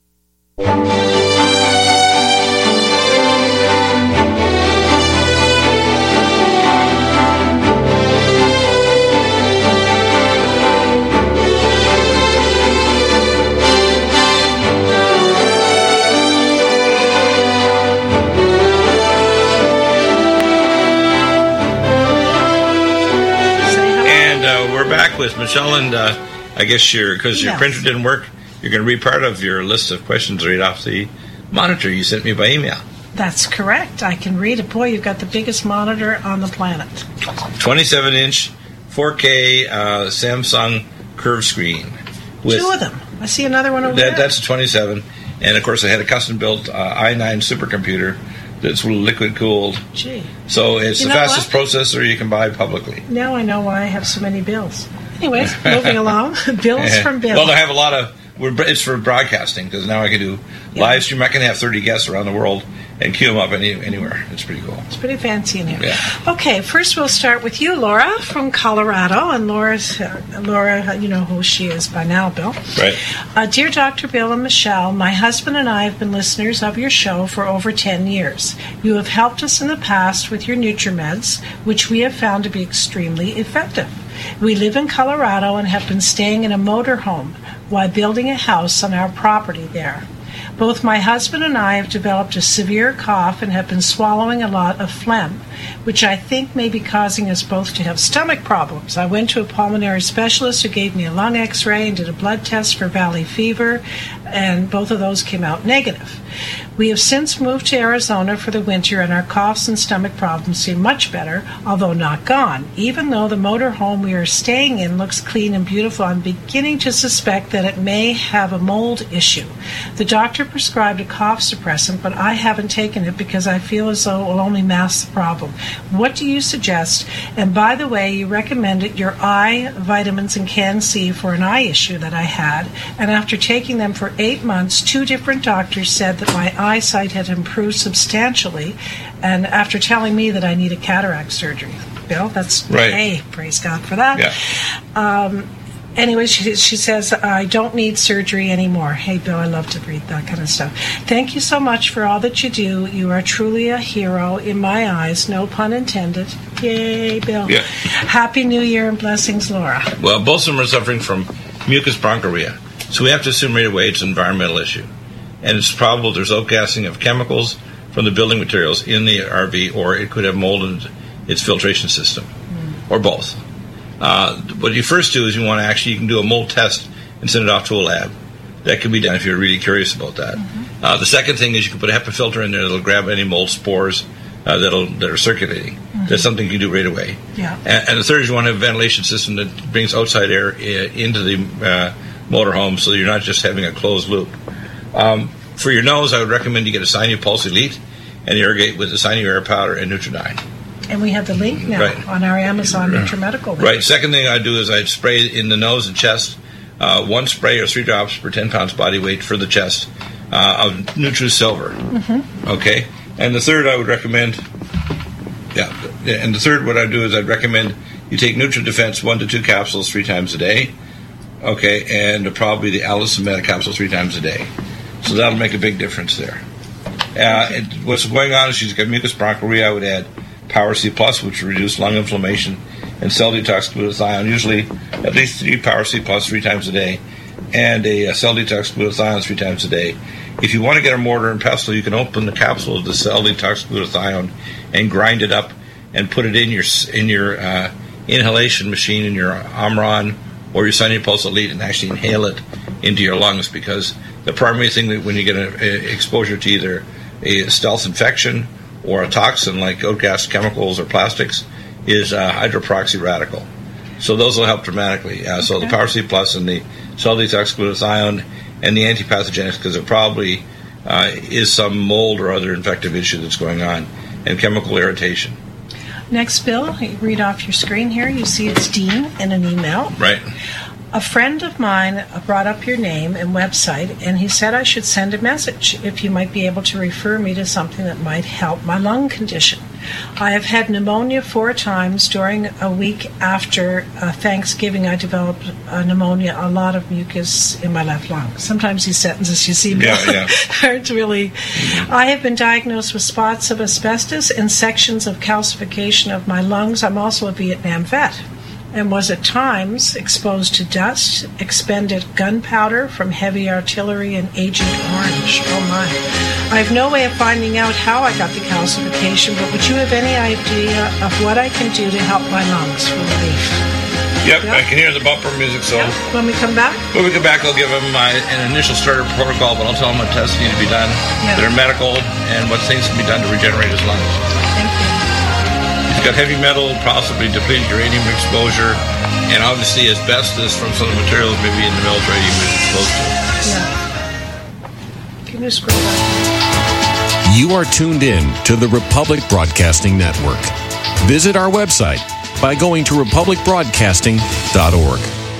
[SPEAKER 2] We're back with Michelle, and uh, I guess your because your
[SPEAKER 1] Yes.
[SPEAKER 2] printer didn't work, you're going to read part of your list of questions right off the monitor you sent me by email.
[SPEAKER 1] That's correct. I can read it. Boy, you've got the biggest monitor on the planet.
[SPEAKER 2] twenty-seven inch four K uh, Samsung curved screen. With,
[SPEAKER 1] Two of them. I see another one over
[SPEAKER 2] that,
[SPEAKER 1] there.
[SPEAKER 2] That's a twenty-seven, and of course I had a custom built uh, i nine supercomputer that's liquid cooled.
[SPEAKER 1] Gee.
[SPEAKER 2] So it's
[SPEAKER 1] You
[SPEAKER 2] the
[SPEAKER 1] know
[SPEAKER 2] fastest
[SPEAKER 1] what?
[SPEAKER 2] processor you can buy publicly.
[SPEAKER 1] Now I know why I have so many bills. Anyways, moving along. Bills from Bill.
[SPEAKER 2] Well, I have a lot of. We're, it's for broadcasting because now I can do
[SPEAKER 1] Yeah.
[SPEAKER 2] live stream. I can have thirty guests around the world and queue them up any, anywhere. It's pretty cool.
[SPEAKER 1] It's pretty fancy in here.
[SPEAKER 2] Yeah.
[SPEAKER 1] Okay, first we'll start with you, Laura, from Colorado. And Laura's, uh, Laura, you know who she is by now, Bill.
[SPEAKER 2] Right.
[SPEAKER 1] Uh, Dear Doctor Bill and Michelle, my husband and I have been listeners of your show for over ten years. You have helped us in the past with your NutriMeds, which we have found to be extremely effective. We live in Colorado and have been staying in a motorhome while building a house on our property there. Both my husband and I have developed a severe cough and have been swallowing a lot of phlegm, which I think may be causing us both to have stomach problems. I went to a pulmonary specialist who gave me a lung x-ray and did a blood test for valley fever, and both of those came out negative. We have since moved to Arizona for the winter, and our coughs and stomach problems seem much better, although not gone. Even though the motorhome we are staying in looks clean and beautiful, I'm beginning to suspect that it may have a mold issue. The doctor prescribed a cough suppressant, but I haven't taken it because I feel as though it will only mask the problem. What do you suggest? And by the way, you recommended your eye vitamins and Can-C for an eye issue that I had, and after taking them for eight months, two different doctors said that my eyesight had improved substantially, and after telling me that I need a cataract surgery. Bill, that's
[SPEAKER 2] right.
[SPEAKER 1] Hey, praise God for that.
[SPEAKER 2] Yeah.
[SPEAKER 1] Um, Anyway, she, she says, I don't need surgery anymore. Hey, Bill, I love to read that kind of stuff. Thank you so much for all that you do. You are truly a hero in my eyes. No pun intended. Yay, Bill.
[SPEAKER 2] Yeah.
[SPEAKER 1] Happy New Year and blessings, Laura.
[SPEAKER 2] Well, both of them are suffering from mucus bronchiuria. So we have to assume right away it's an environmental issue. And it's probable there's outgassing of chemicals from the building materials in the R V, or it could have mold in its filtration system, mm. or both. Uh, what you first do is you want to actually, you can do a mold test and send it off to a lab. That can be done if you're really curious about that. Mm-hmm. Uh, the second thing is you can put a HEPA filter in there that'll grab any mold spores uh, that'll, that are circulating. Mm-hmm. That's something you can do right away.
[SPEAKER 1] Yeah.
[SPEAKER 2] And, and the third is you want to have a ventilation system that brings outside air uh, into the uh, motorhome so you're not just having a closed loop. Um, for your nose, I would recommend you get a Sinupulse Elite and irrigate with the Sinu Air Powder and Nutridyne.
[SPEAKER 1] And we have the link now
[SPEAKER 2] right.
[SPEAKER 1] on our Amazon Intramedical link.
[SPEAKER 2] Right. Second thing I'd do is I'd spray in the nose and chest, uh, one spray or three drops per ten pounds body weight for the chest uh, of NutriSilver. Mm-hmm. Okay. And the third I would recommend, yeah, and the third what I'd do is I'd recommend you take NutriDefense one to two capsules three times a day. Okay. And probably the Allison Meta capsule three times a day. So that'll make a big difference there. Uh, and what's going on is she's got mucus bronchiuria. I would add Power C Plus, which will reduce lung inflammation, and cell detox glutathione, usually at least three Power C Plus three times a day, and a, a cell detox glutathione three times a day. If you want to get a mortar and pestle, you can open the capsule of the cell detox glutathione and grind it up and put it in your in your uh, inhalation machine, in your Omron or your Sinupulse Elite, and actually inhale it into your lungs, because the primary thing that when you get an exposure to either a stealth infection or a toxin like outgassed chemicals or plastics is a hydroperoxy radical. So those will help dramatically. Uh, so okay. the Power C Plus and the cell detox glutathione and the antipathogenics, because it probably uh, is some mold or other infective issue that's going on, and chemical irritation. Next,
[SPEAKER 1] Bill, you read off your screen here. You see it's Dean in an email.
[SPEAKER 2] Right.
[SPEAKER 1] A friend of mine brought up your name and website, and he said I should send a message if you might be able to refer me to something that might help my lung condition. I have had pneumonia four times during a week after uh, Thanksgiving. I developed uh, pneumonia, a lot of mucus in my left lung. Sometimes these sentences you see
[SPEAKER 2] yeah, yeah.
[SPEAKER 1] aren't really. Mm-hmm. I have been diagnosed with spots of asbestos and sections of calcification of my lungs. I'm also a Vietnam vet, and was at times exposed to dust, expended gunpowder from heavy artillery, and Agent Orange. Oh my. I have no way of finding out how I got the calcification, but would you have any idea of what I can do to help my lungs for relief?
[SPEAKER 2] Yep, yep. I can hear the bumper music, so... Yep.
[SPEAKER 1] When we come back?
[SPEAKER 2] When we come back, I'll give them uh, an initial starter protocol, but I'll tell them what tests need to be done, yep. that are medical, and what things can be done to regenerate his lungs.
[SPEAKER 1] Thank you.
[SPEAKER 2] You've got heavy metal, possibly depleted uranium exposure, and obviously asbestos from some of the materials maybe in the military you've been exposed to.
[SPEAKER 1] Yeah. Can you scroll back?
[SPEAKER 7] You are tuned in to the Republic Broadcasting Network. Visit our website by going to republic broadcasting dot org.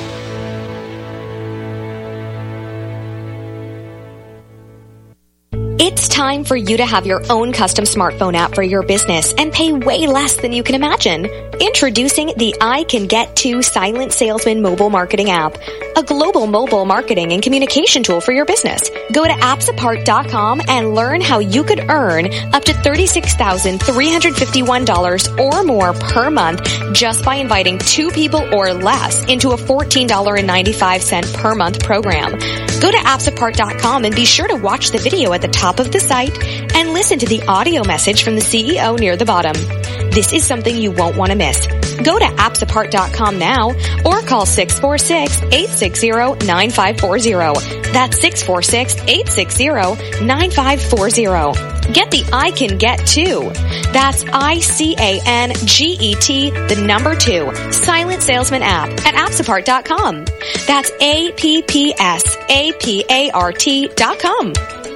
[SPEAKER 8] It's time for you to have your own custom smartphone app for your business and pay way less than you can imagine. Introducing the I Can Get To Silent Salesman mobile marketing app, a global mobile marketing and communication tool for your business. Go to apps apart dot com and learn how you could earn up to thirty-six thousand three hundred fifty-one dollars or more per month just by inviting two people or less into a fourteen dollars and ninety-five cents per month program. Go to apps apart dot com and be sure to watch the video at the top of the site and listen to the audio message from the C E O near the bottom. This is something you won't want to miss. Go to apps apart dot com now or call six four six, eight six zero, nine five four zero. That's six four six, eight six zero, nine five four zero. Get the I Can Get Too. That's I C A N G E T, the number two, Silent Salesman app at appsapart dot com. That's A P P S A P A R T dot com.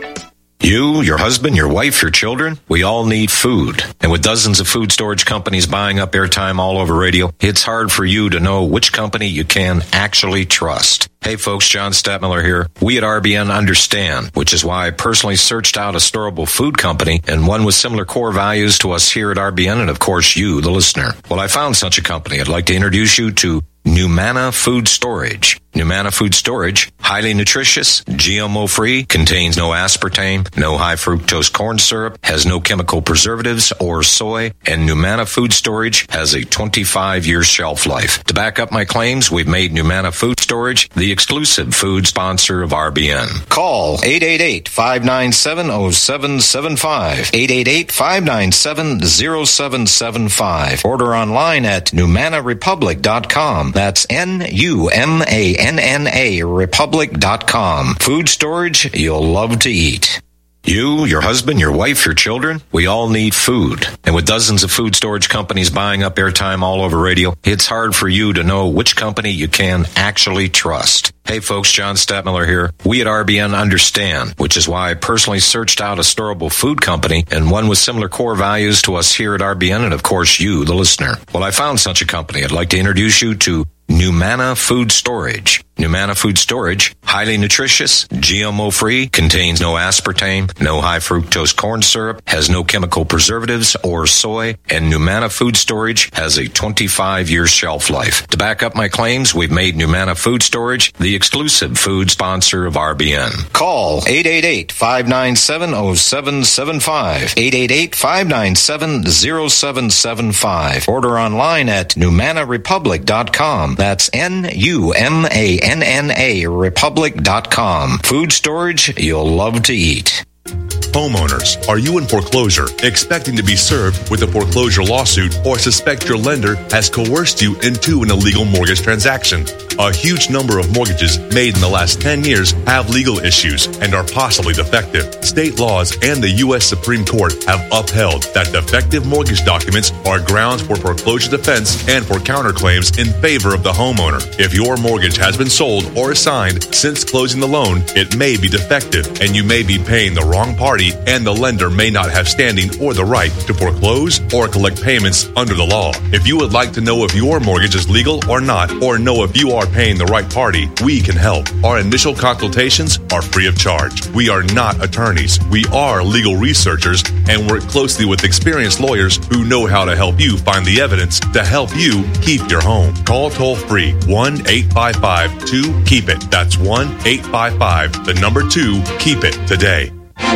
[SPEAKER 9] You, your husband, your wife, your children, we all need food. And with dozens of food storage companies buying up airtime all over radio, it's hard for you to know which company you can actually trust. Hey folks, John Stadtmiller here. We at R B N understand, which is why I personally searched out a storable food company and one with similar core values to us here at R B N and of course you, the listener. Well, I found such a company. I'd like to introduce you to Numana Food Storage. Numana Food Storage, highly nutritious, G M O-free, contains no aspartame, no high fructose corn syrup, has no chemical preservatives or soy, and Numana Food Storage has a twenty-five year shelf life. To back up my claims, we've made Numana Food Storage the exclusive food sponsor of R B N. Call eight eight eight, five nine seven, zero seven seven five, eight eight eight, five nine seven, zero seven seven five. Order online at numana republic dot com. That's N U M A N N A republic dot com. Food storage you'll love to eat. You, your husband, your wife, your children, we all need food. And with dozens of food storage companies buying up airtime all over radio, it's hard for you to know which company you can actually trust. Hey folks, John Stadtmiller here. We at R B N understand, which is why I personally searched out a storable food company and one with similar core values to us here at R B N and of course you, the listener. Well, I found such a company. I'd like to introduce you to Numana Food Storage. Numana Food Storage, highly nutritious, G M O-free, contains no aspartame, no high fructose corn syrup, has no chemical preservatives or soy, and Numana Food Storage has a twenty-five year shelf life. To back up my claims, we've made Numana Food Storage the exclusive food sponsor of R B N. Call eight eight eight, five nine seven, zero seven seven five, eight eight eight, five nine seven, zero seven seven five. Order online at numana republic dot com. That's N U M A N N A republic dot com. Food storage you'll love to eat.
[SPEAKER 10] Homeowners, are you in foreclosure, expecting to be served with a foreclosure lawsuit, or suspect your lender has coerced you into an illegal mortgage transaction? A huge number of mortgages made in the last ten years have legal issues and are possibly defective. State laws and the U S Supreme Court have upheld that defective mortgage documents are grounds for foreclosure defense and for counterclaims in favor of the homeowner. If your mortgage has been sold or assigned since closing the loan, it may be defective and you may be paying the wrong party, and the lender may not have standing or the right to foreclose or collect payments under the law. If you would like to know if your mortgage is legal or not, or know if you are paying the right party, we can help. Our initial consultations are free of charge. We are not attorneys. We are legal researchers and work closely with experienced lawyers who know how to help you find the evidence to help you keep your home. Call toll free one eight five five two keep it. That's one eight five five, the number two, keep it today.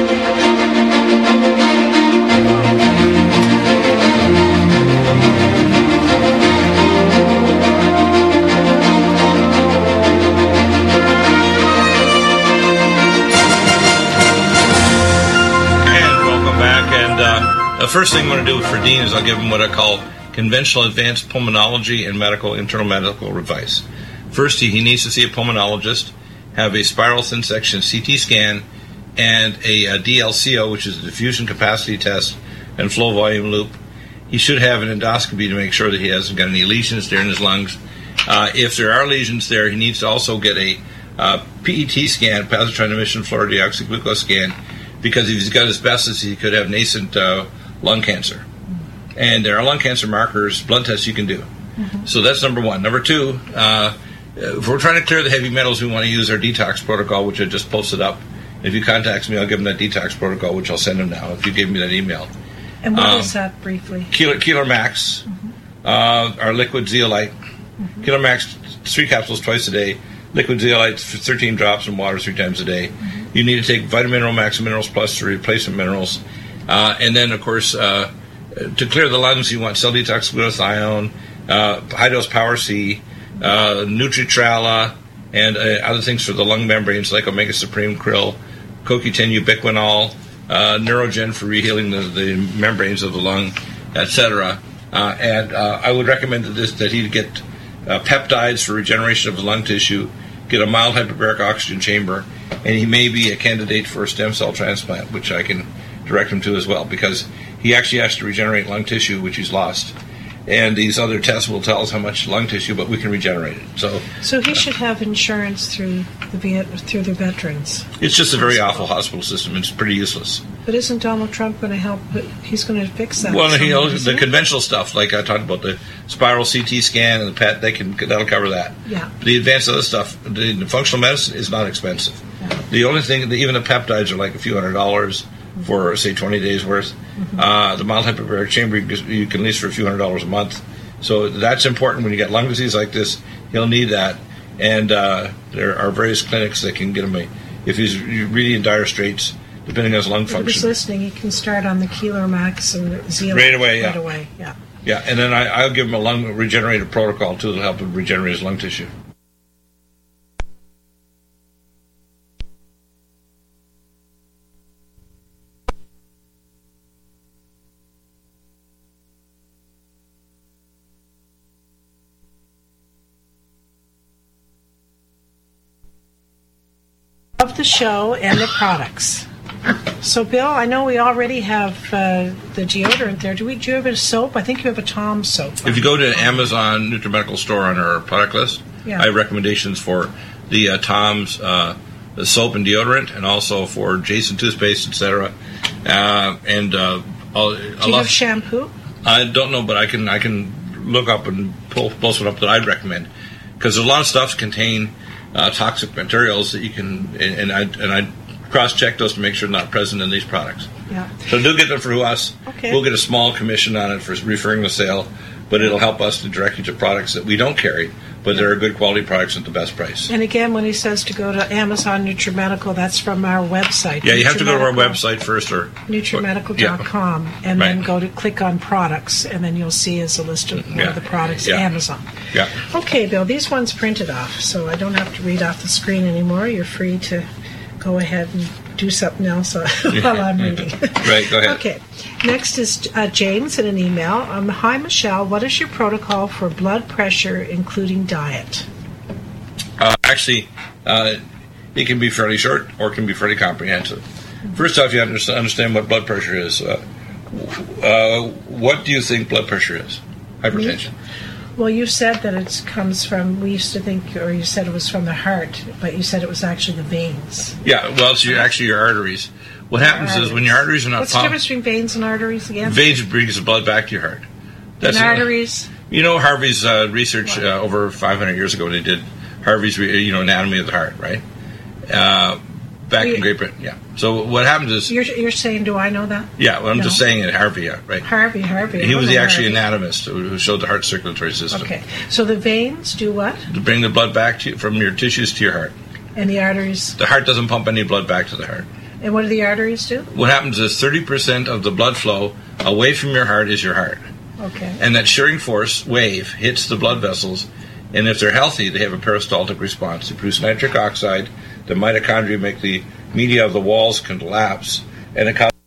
[SPEAKER 2] The first thing I'm going to do for Dean is I'll give him what I call conventional advanced pulmonology and medical internal medical advice. First, he needs to see a pulmonologist, have a spiral thin section C T scan, and a, a D L C O, which is a diffusion capacity test, and flow volume loop. He should have an endoscopy to make sure that he hasn't got any lesions there in his lungs. Uh, if there are lesions there, he needs to also get a uh, P E T scan, positron emission fluorodeoxyglucose scan, because if he's got asbestos, he could have nascent uh, lung cancer. And there are lung cancer markers, blood tests you can do. Mm-hmm. So that's number one. Number two, uh, if we're trying to clear the heavy metals, we want to use our detox protocol, which I just posted up. If he contacts me, I'll give him that detox protocol, which I'll send him now, if you give me that email.
[SPEAKER 1] And what
[SPEAKER 2] um,
[SPEAKER 1] is that, briefly?
[SPEAKER 2] Keeler, Keeler Max, mm-hmm. uh, our liquid zeolite. Mm-hmm. Keeler Max, three capsules twice a day. Liquid zeolite, thirteen drops in water three times a day. Mm-hmm. You need to take Vitamin Max Minerals Plus to replacement minerals. Uh, and then, of course, uh, to clear the lungs, you want cell detox glutathione, uh, high-dose Power C, uh, Nutritrala, and uh, other things for the lung membranes like Omega Supreme Krill, C O Q ten Ubiquinol, uh, Neurogen for rehealing the, the membranes of the lung, et cetera. Uh, and uh, I would recommend that, this, that he get uh, peptides for regeneration of the lung tissue, get a mild hyperbaric oxygen chamber, and he may be a candidate for a stem cell transplant, which I can direct him to as well, because he actually has to regenerate lung tissue, which he's lost. And these other tests will tell us how much lung tissue, but we can regenerate it. So,
[SPEAKER 1] so he should have insurance through the Viet, through the veterans.
[SPEAKER 2] It's just a very awful hospital system. It's pretty useless.
[SPEAKER 1] But isn't Donald Trump going to help? He's going to fix that.
[SPEAKER 2] Well, you know, the conventional stuff, like I talked about, the spiral C T scan and the P E T, they can that'll cover that.
[SPEAKER 1] Yeah.
[SPEAKER 2] The advanced other stuff, the, the functional medicine is not expensive. Yeah. The only thing, even the peptides are like a few hundred dollars mm-hmm. for, say, twenty days worth. Mm-hmm. Uh, the mild hyperbaric chamber you can lease for a few hundred dollars a month. So that's important when you get lung disease like this. He'll need that, and uh, there are various clinics that can get him a, if he's really in dire straits, depending on his lung
[SPEAKER 1] if
[SPEAKER 2] function.
[SPEAKER 1] If he's listening, he can start on the Keeler Max and Zealand
[SPEAKER 2] right away.
[SPEAKER 1] Right
[SPEAKER 2] yeah.
[SPEAKER 1] away, yeah.
[SPEAKER 2] Yeah, and then I, I'll give him a lung regenerative protocol too to help him regenerate his lung tissue.
[SPEAKER 1] Of the show and the products. So, Bill, I know we already have uh, the deodorant there. Do we do you have a soap? I think you have a Tom soap.
[SPEAKER 2] If you go to Amazon NutriMedical store on our product list, yeah. I have recommendations for the uh, Tom's uh, the soap and deodorant, and also for Jason toothpaste, et cetera. Uh, and uh, I'll,
[SPEAKER 1] do
[SPEAKER 2] I'll
[SPEAKER 1] you have shampoo?
[SPEAKER 2] I don't know, but I can I can look up and pull pull one up that I'd recommend, because a lot of stuff contain uh, toxic materials that you can, and, and I and I. cross-check those to make sure they're not present in these products.
[SPEAKER 1] Yeah.
[SPEAKER 2] So do get them for us.
[SPEAKER 1] Okay.
[SPEAKER 2] We'll get a small commission on it for referring the sale, but it'll help us to direct you to products that we don't carry, but they're good quality products at the best price.
[SPEAKER 1] And again, when he says to go to Amazon NutriMedical, that's from our website.
[SPEAKER 2] Yeah, you have to go to our website first, or
[SPEAKER 1] NutriMedical dot com, yeah. and
[SPEAKER 2] right.
[SPEAKER 1] then go to click on products, and then you'll see as a list of
[SPEAKER 2] yeah.
[SPEAKER 1] all the products
[SPEAKER 2] yeah.
[SPEAKER 1] Amazon.
[SPEAKER 2] Yeah.
[SPEAKER 1] Okay, Bill, these ones printed off, so I don't have to read off the screen anymore. You're free to go ahead and do something else while I'm reading.
[SPEAKER 2] Right, go ahead.
[SPEAKER 1] Okay. Next is uh, James in an email. Um, Hi, Michelle. What is your protocol for blood pressure, including diet?
[SPEAKER 2] Uh, actually, uh, it can be fairly short or it can be fairly comprehensive. Mm-hmm. First off, you have to understand what blood pressure is. Uh, uh, what do you think blood pressure is? Hypertension.
[SPEAKER 1] Me? Well, you said that it comes from, we used to think, or you said it was from the heart, but you said it was actually the veins.
[SPEAKER 2] Yeah, well, it's your, actually your arteries. What happens arteries. is when your arteries are not
[SPEAKER 1] What's
[SPEAKER 2] pumped...
[SPEAKER 1] What's the difference between veins and arteries again?
[SPEAKER 2] Veins brings the blood back to your heart.
[SPEAKER 1] That's and arteries?
[SPEAKER 2] A, you know Harvey's uh, research uh, over five hundred years ago, they did Harvey's you know anatomy of the heart, right? Uh, back you, in Great Britain, yeah. So what happens is...
[SPEAKER 1] You're, you're saying, do I know that?
[SPEAKER 2] Yeah, well, I'm
[SPEAKER 1] no.
[SPEAKER 2] just saying it, Harvey, yeah, right?
[SPEAKER 1] Harvey, Harvey.
[SPEAKER 2] He was the actually
[SPEAKER 1] Harvey.
[SPEAKER 2] anatomist who showed the heart circulatory system.
[SPEAKER 1] Okay, so the veins do what?
[SPEAKER 2] To bring the blood back to you, from your tissues to your heart.
[SPEAKER 1] And the arteries?
[SPEAKER 2] The heart doesn't pump any blood back to the heart.
[SPEAKER 1] And what do the arteries do?
[SPEAKER 2] What happens is thirty percent of the blood flow away from your heart is your heart.
[SPEAKER 1] Okay.
[SPEAKER 2] And that shearing force wave hits the blood vessels, and if they're healthy, they have a peristaltic response. They produce nitric oxide, the mitochondria make the media of the walls collapse, and it causes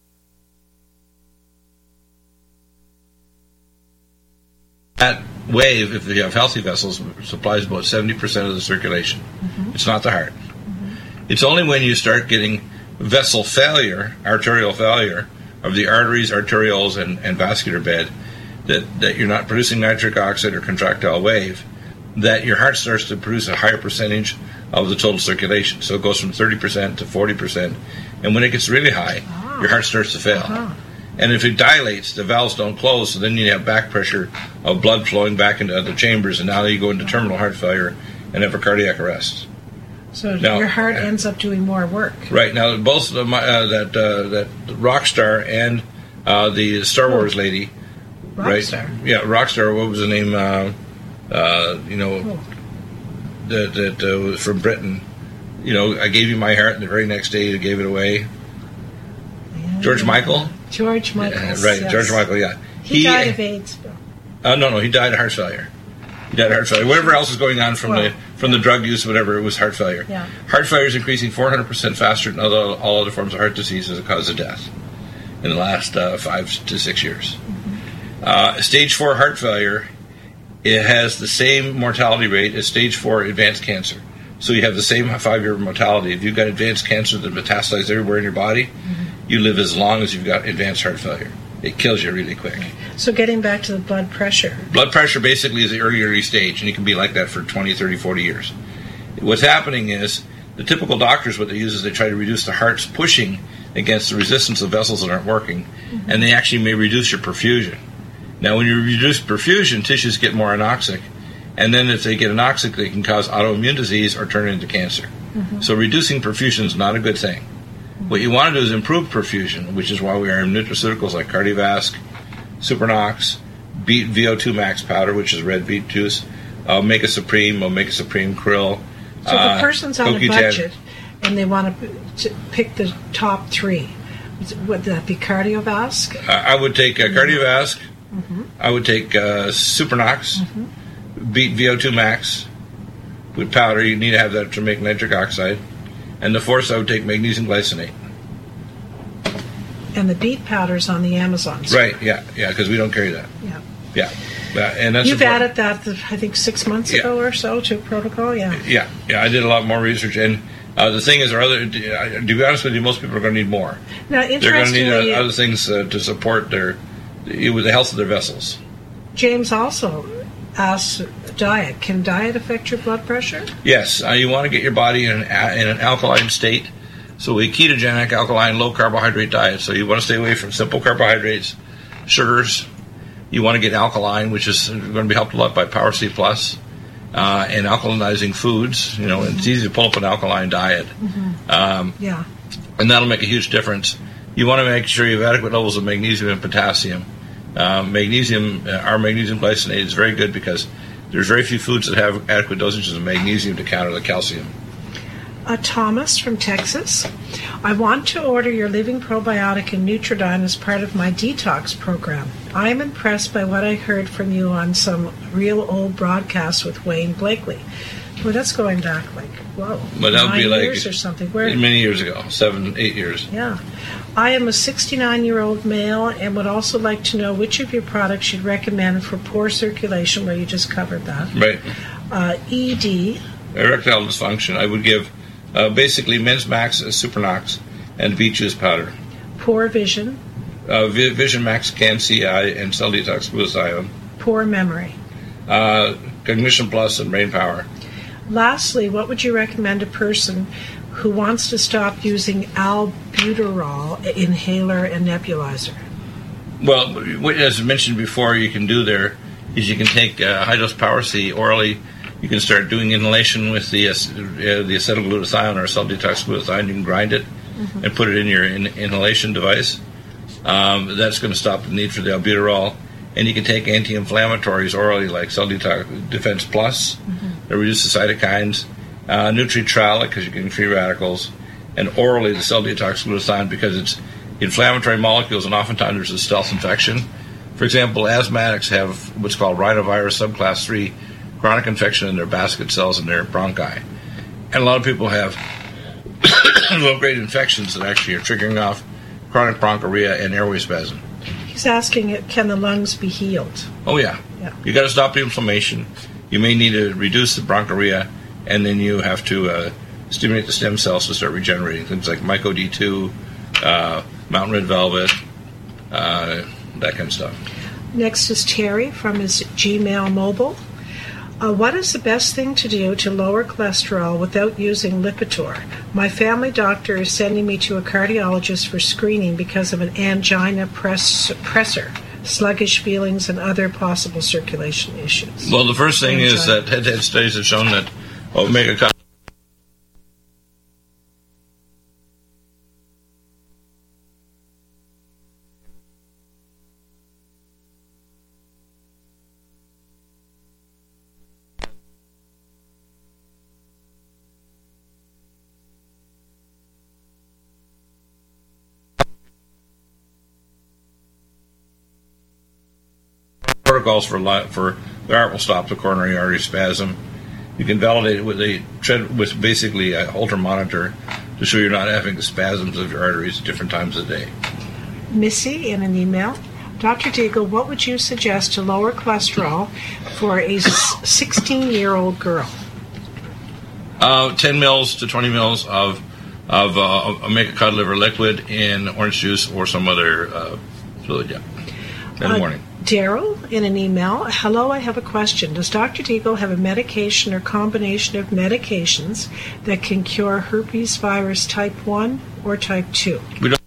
[SPEAKER 2] that wave, if you have healthy vessels, supplies about seventy percent of the circulation. Mm-hmm. It's not the heart. Mm-hmm. It's only when you start getting vessel failure, arterial failure, of the arteries, arterioles, and, and vascular bed, that, that you're not producing nitric oxide or contractile wave, that your heart starts to produce a higher percentage of the total circulation. So it goes from thirty percent to forty percent. And when it gets really high, ah. your heart starts to fail. Uh-huh. And if it dilates, the valves don't close, so then you have back pressure of blood flowing back into other chambers, and now you go into terminal heart failure and have a cardiac arrest.
[SPEAKER 1] So
[SPEAKER 2] now,
[SPEAKER 1] your heart
[SPEAKER 2] uh,
[SPEAKER 1] ends up doing more work.
[SPEAKER 2] Right. Now, both uh, that uh, that Rockstar and uh, the Star Wars lady,
[SPEAKER 1] Rockstar.
[SPEAKER 2] Right? Yeah, Rockstar, what was the name? Uh, uh, you know, oh. that, that uh, was from Britain. You know, I gave you my heart, and the very next day you gave it away. Yeah. George Michael?
[SPEAKER 1] George Michael.
[SPEAKER 2] Yeah, right,
[SPEAKER 1] yes.
[SPEAKER 2] George Michael, yeah.
[SPEAKER 1] He, he died of AIDS, Bill.
[SPEAKER 2] Uh, no, no, he died of heart failure. He died of heart failure. Whatever else is going on from well, the from the drug use, whatever, it was heart failure.
[SPEAKER 1] Yeah.
[SPEAKER 2] Heart failure is increasing four hundred percent faster than other, all other forms of heart disease as a cause of death in the last uh, five to six years. Mm-hmm. Uh, stage four heart failure, it has the same mortality rate as stage four advanced cancer. So you have the same five-year mortality. If you've got advanced cancer that metastasizes everywhere in your body, mm-hmm. you live as long as you've got advanced heart failure. It kills you really quick.
[SPEAKER 1] So getting back to the blood pressure.
[SPEAKER 2] Blood pressure basically is the early, early stage, and you can be like that for twenty, thirty, forty years. What's happening is the typical doctors, what they use is they try to reduce the heart's pushing against the resistance of vessels that aren't working, mm-hmm. and they actually may reduce your perfusion. Now, when you reduce perfusion, tissues get more anoxic, and then if they get anoxic, they can cause autoimmune disease or turn into cancer. Mm-hmm. So reducing perfusion is not a good thing. Mm-hmm. What you want to do is improve perfusion, which is why we are in nutraceuticals like Cardiovasc, Supernox, Beet V O two Max powder, which is red beet juice, Omega Supreme, Omega Supreme Krill.
[SPEAKER 1] So if a person's on a budget and they want to pick the top three, would that be Cardiovasc?
[SPEAKER 2] Uh, I would take uh, Cardiovasc. Mm-hmm. I would take uh, Supernox, mm-hmm. Beet V O two Max with powder. You need to have that to make nitric oxide. And the fourth, I would take magnesium glycinate.
[SPEAKER 1] And the beet powder's on the Amazon store.
[SPEAKER 2] Right, yeah, yeah, because we don't carry that.
[SPEAKER 1] Yeah.
[SPEAKER 2] Yeah. Uh, and that's
[SPEAKER 1] You've
[SPEAKER 2] important.
[SPEAKER 1] added that, I think, six months
[SPEAKER 2] yeah.
[SPEAKER 1] ago or so to protocol, yeah.
[SPEAKER 2] Yeah, yeah, I did a lot more research. And uh, the thing is, our other, to be honest with you, most people are going to need more.
[SPEAKER 1] Now,
[SPEAKER 2] They're going to need
[SPEAKER 1] interestingly,
[SPEAKER 2] uh, other things uh, to support their with the health of their vessels.
[SPEAKER 1] James also asks, diet. Can diet affect your blood pressure?
[SPEAKER 2] Yes, uh, you want to get your body in an, in an alkaline state. So a ketogenic, alkaline, low-carbohydrate diet. So you want to stay away from simple carbohydrates, sugars. You want to get alkaline, which is going to be helped a lot by Power C Plus, uh, and alkalinizing foods. You know, mm-hmm. it's easy to pull up an alkaline diet.
[SPEAKER 1] Mm-hmm.
[SPEAKER 2] Um,
[SPEAKER 1] yeah.
[SPEAKER 2] And that'll make a huge difference. You want to make sure you have adequate levels of magnesium and potassium. Um, magnesium, uh, our magnesium glycinate is very good because there's very few foods that have adequate dosages of magnesium to counter the calcium.
[SPEAKER 1] Uh, Thomas from Texas. I want to order your Living Probiotic and Nutridyne as part of my detox program. I am impressed by what I heard from you on some real old broadcasts with Wayne Blakely. Well, that's going back like, whoa,
[SPEAKER 2] but that would
[SPEAKER 1] nine
[SPEAKER 2] be like
[SPEAKER 1] years or something. Where,
[SPEAKER 2] many years ago, seven, eight years.
[SPEAKER 1] Yeah. I am a sixty-nine-year-old male and would also like to know which of your products you'd recommend for poor circulation, where you just covered that.
[SPEAKER 2] Right.
[SPEAKER 1] Uh, E D.
[SPEAKER 2] Erectile dysfunction. I would give uh, basically Men's Max, uh, Supernox, and beet juice powder.
[SPEAKER 1] Poor vision.
[SPEAKER 2] Uh, Vision Max, Can C I, and Cell Detox Glutathione.
[SPEAKER 1] Poor memory.
[SPEAKER 2] Uh, Cognition Plus and Brain Power.
[SPEAKER 1] Lastly, what would you recommend a person who wants to stop using albuterol inhaler and nebulizer?
[SPEAKER 2] Well, as I mentioned before, you can do there is you can take uh, high-dose Power C orally. You can start doing inhalation with the uh, the acetylglutathione or cell detox glutathione. You can grind it mm-hmm. and put it in your in- inhalation device. Um, that's going to stop the need for the albuterol. And you can take anti-inflammatories orally, like Cell Detox Defense Plus, mm-hmm. that reduces cytokines, uh, Nutritralic, because you're getting free radicals, and orally the Cell Detox Glutathione, because it's inflammatory molecules, and oftentimes there's a stealth infection. For example, asthmatics have what's called rhinovirus subclass three, chronic infection in their basket cells and their bronchi. And a lot of people have low-grade infections that actually are triggering off chronic bronchorrhea and airway spasm.
[SPEAKER 1] He's asking, can the lungs be healed?
[SPEAKER 2] Oh, yeah.
[SPEAKER 1] yeah.
[SPEAKER 2] You got to stop the inflammation. You may need to reduce the bronchorrhea, and then you have to uh, stimulate the stem cells to start regenerating. Things like Myco D two, uh, Mountain Red Velvet, uh, that kind of stuff.
[SPEAKER 1] Next is Terry from his Gmail mobile. Uh, what is the best thing to do to lower cholesterol without using Lipitor? My family doctor is sending me to a cardiologist for screening because of an angina press, pressor, sluggish feelings, and other possible circulation issues.
[SPEAKER 2] Well, the first thing
[SPEAKER 1] angina.
[SPEAKER 2] is that head-to-head studies have shown that omega protocols for li- for the heart will stop the coronary artery spasm. You can validate it with a tread with basically a Holter monitor to show you're not having the spasms of your arteries at different times of the day.
[SPEAKER 1] Missy in an email. Doctor Deagle, what would you suggest to lower cholesterol for a sixteen-year-old girl?
[SPEAKER 2] Uh, ten mils to twenty mils of of uh, omega cod liver liquid in orange juice or some other uh, fluid, yeah, in the
[SPEAKER 1] uh,
[SPEAKER 2] morning.
[SPEAKER 1] Daryl, in an email, hello, I have a question. Does Doctor Deagle have a medication or combination of medications that can cure herpes virus type one or type two?
[SPEAKER 2] We don't.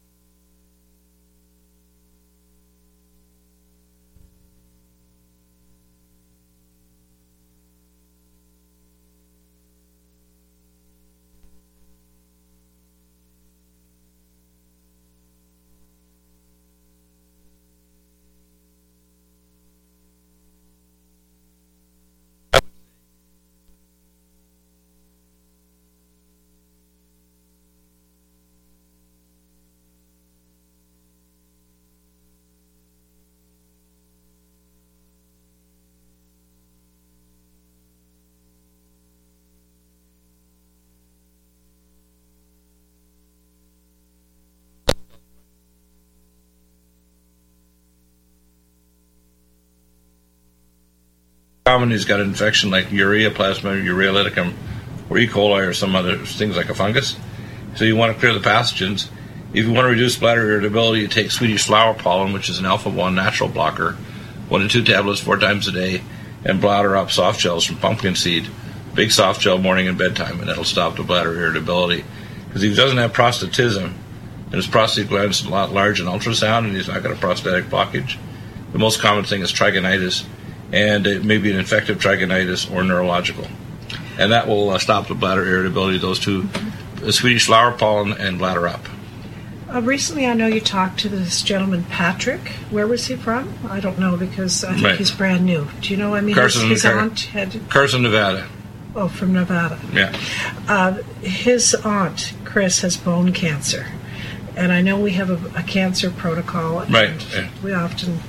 [SPEAKER 2] Common who's got an infection like urea plasma, urea lyticum, or E. coli, or some other things like a fungus. So you want to clear the pathogens. If you want to reduce bladder irritability, you take Swedish flower pollen, which is an alpha one natural blocker, one to two tablets four times a day, and bladder up soft gels from pumpkin seed, big soft gel morning and bedtime, and that'll stop the bladder irritability. Because if he doesn't have prostatism, and his prostate gland's a lot large in ultrasound, and he's not got a prostatic blockage, the most common thing is trigonitis, and it may be an infective trigonitis or neurological. And that will uh, stop the bladder irritability, those two, the Swedish flower pollen and bladder up.
[SPEAKER 1] Uh, recently, I know you talked to this gentleman, Patrick. Where was he from? I don't know, because I think
[SPEAKER 2] right.
[SPEAKER 1] he's brand new. Do you know? I mean,
[SPEAKER 2] Carson,
[SPEAKER 1] his, his
[SPEAKER 2] Car-
[SPEAKER 1] aunt had...
[SPEAKER 2] Carson, Nevada.
[SPEAKER 1] Oh, from Nevada.
[SPEAKER 2] Yeah.
[SPEAKER 1] Uh, his aunt, Chris, has bone cancer. And I know we have a, a cancer protocol.
[SPEAKER 2] Right.
[SPEAKER 1] Yeah. We often...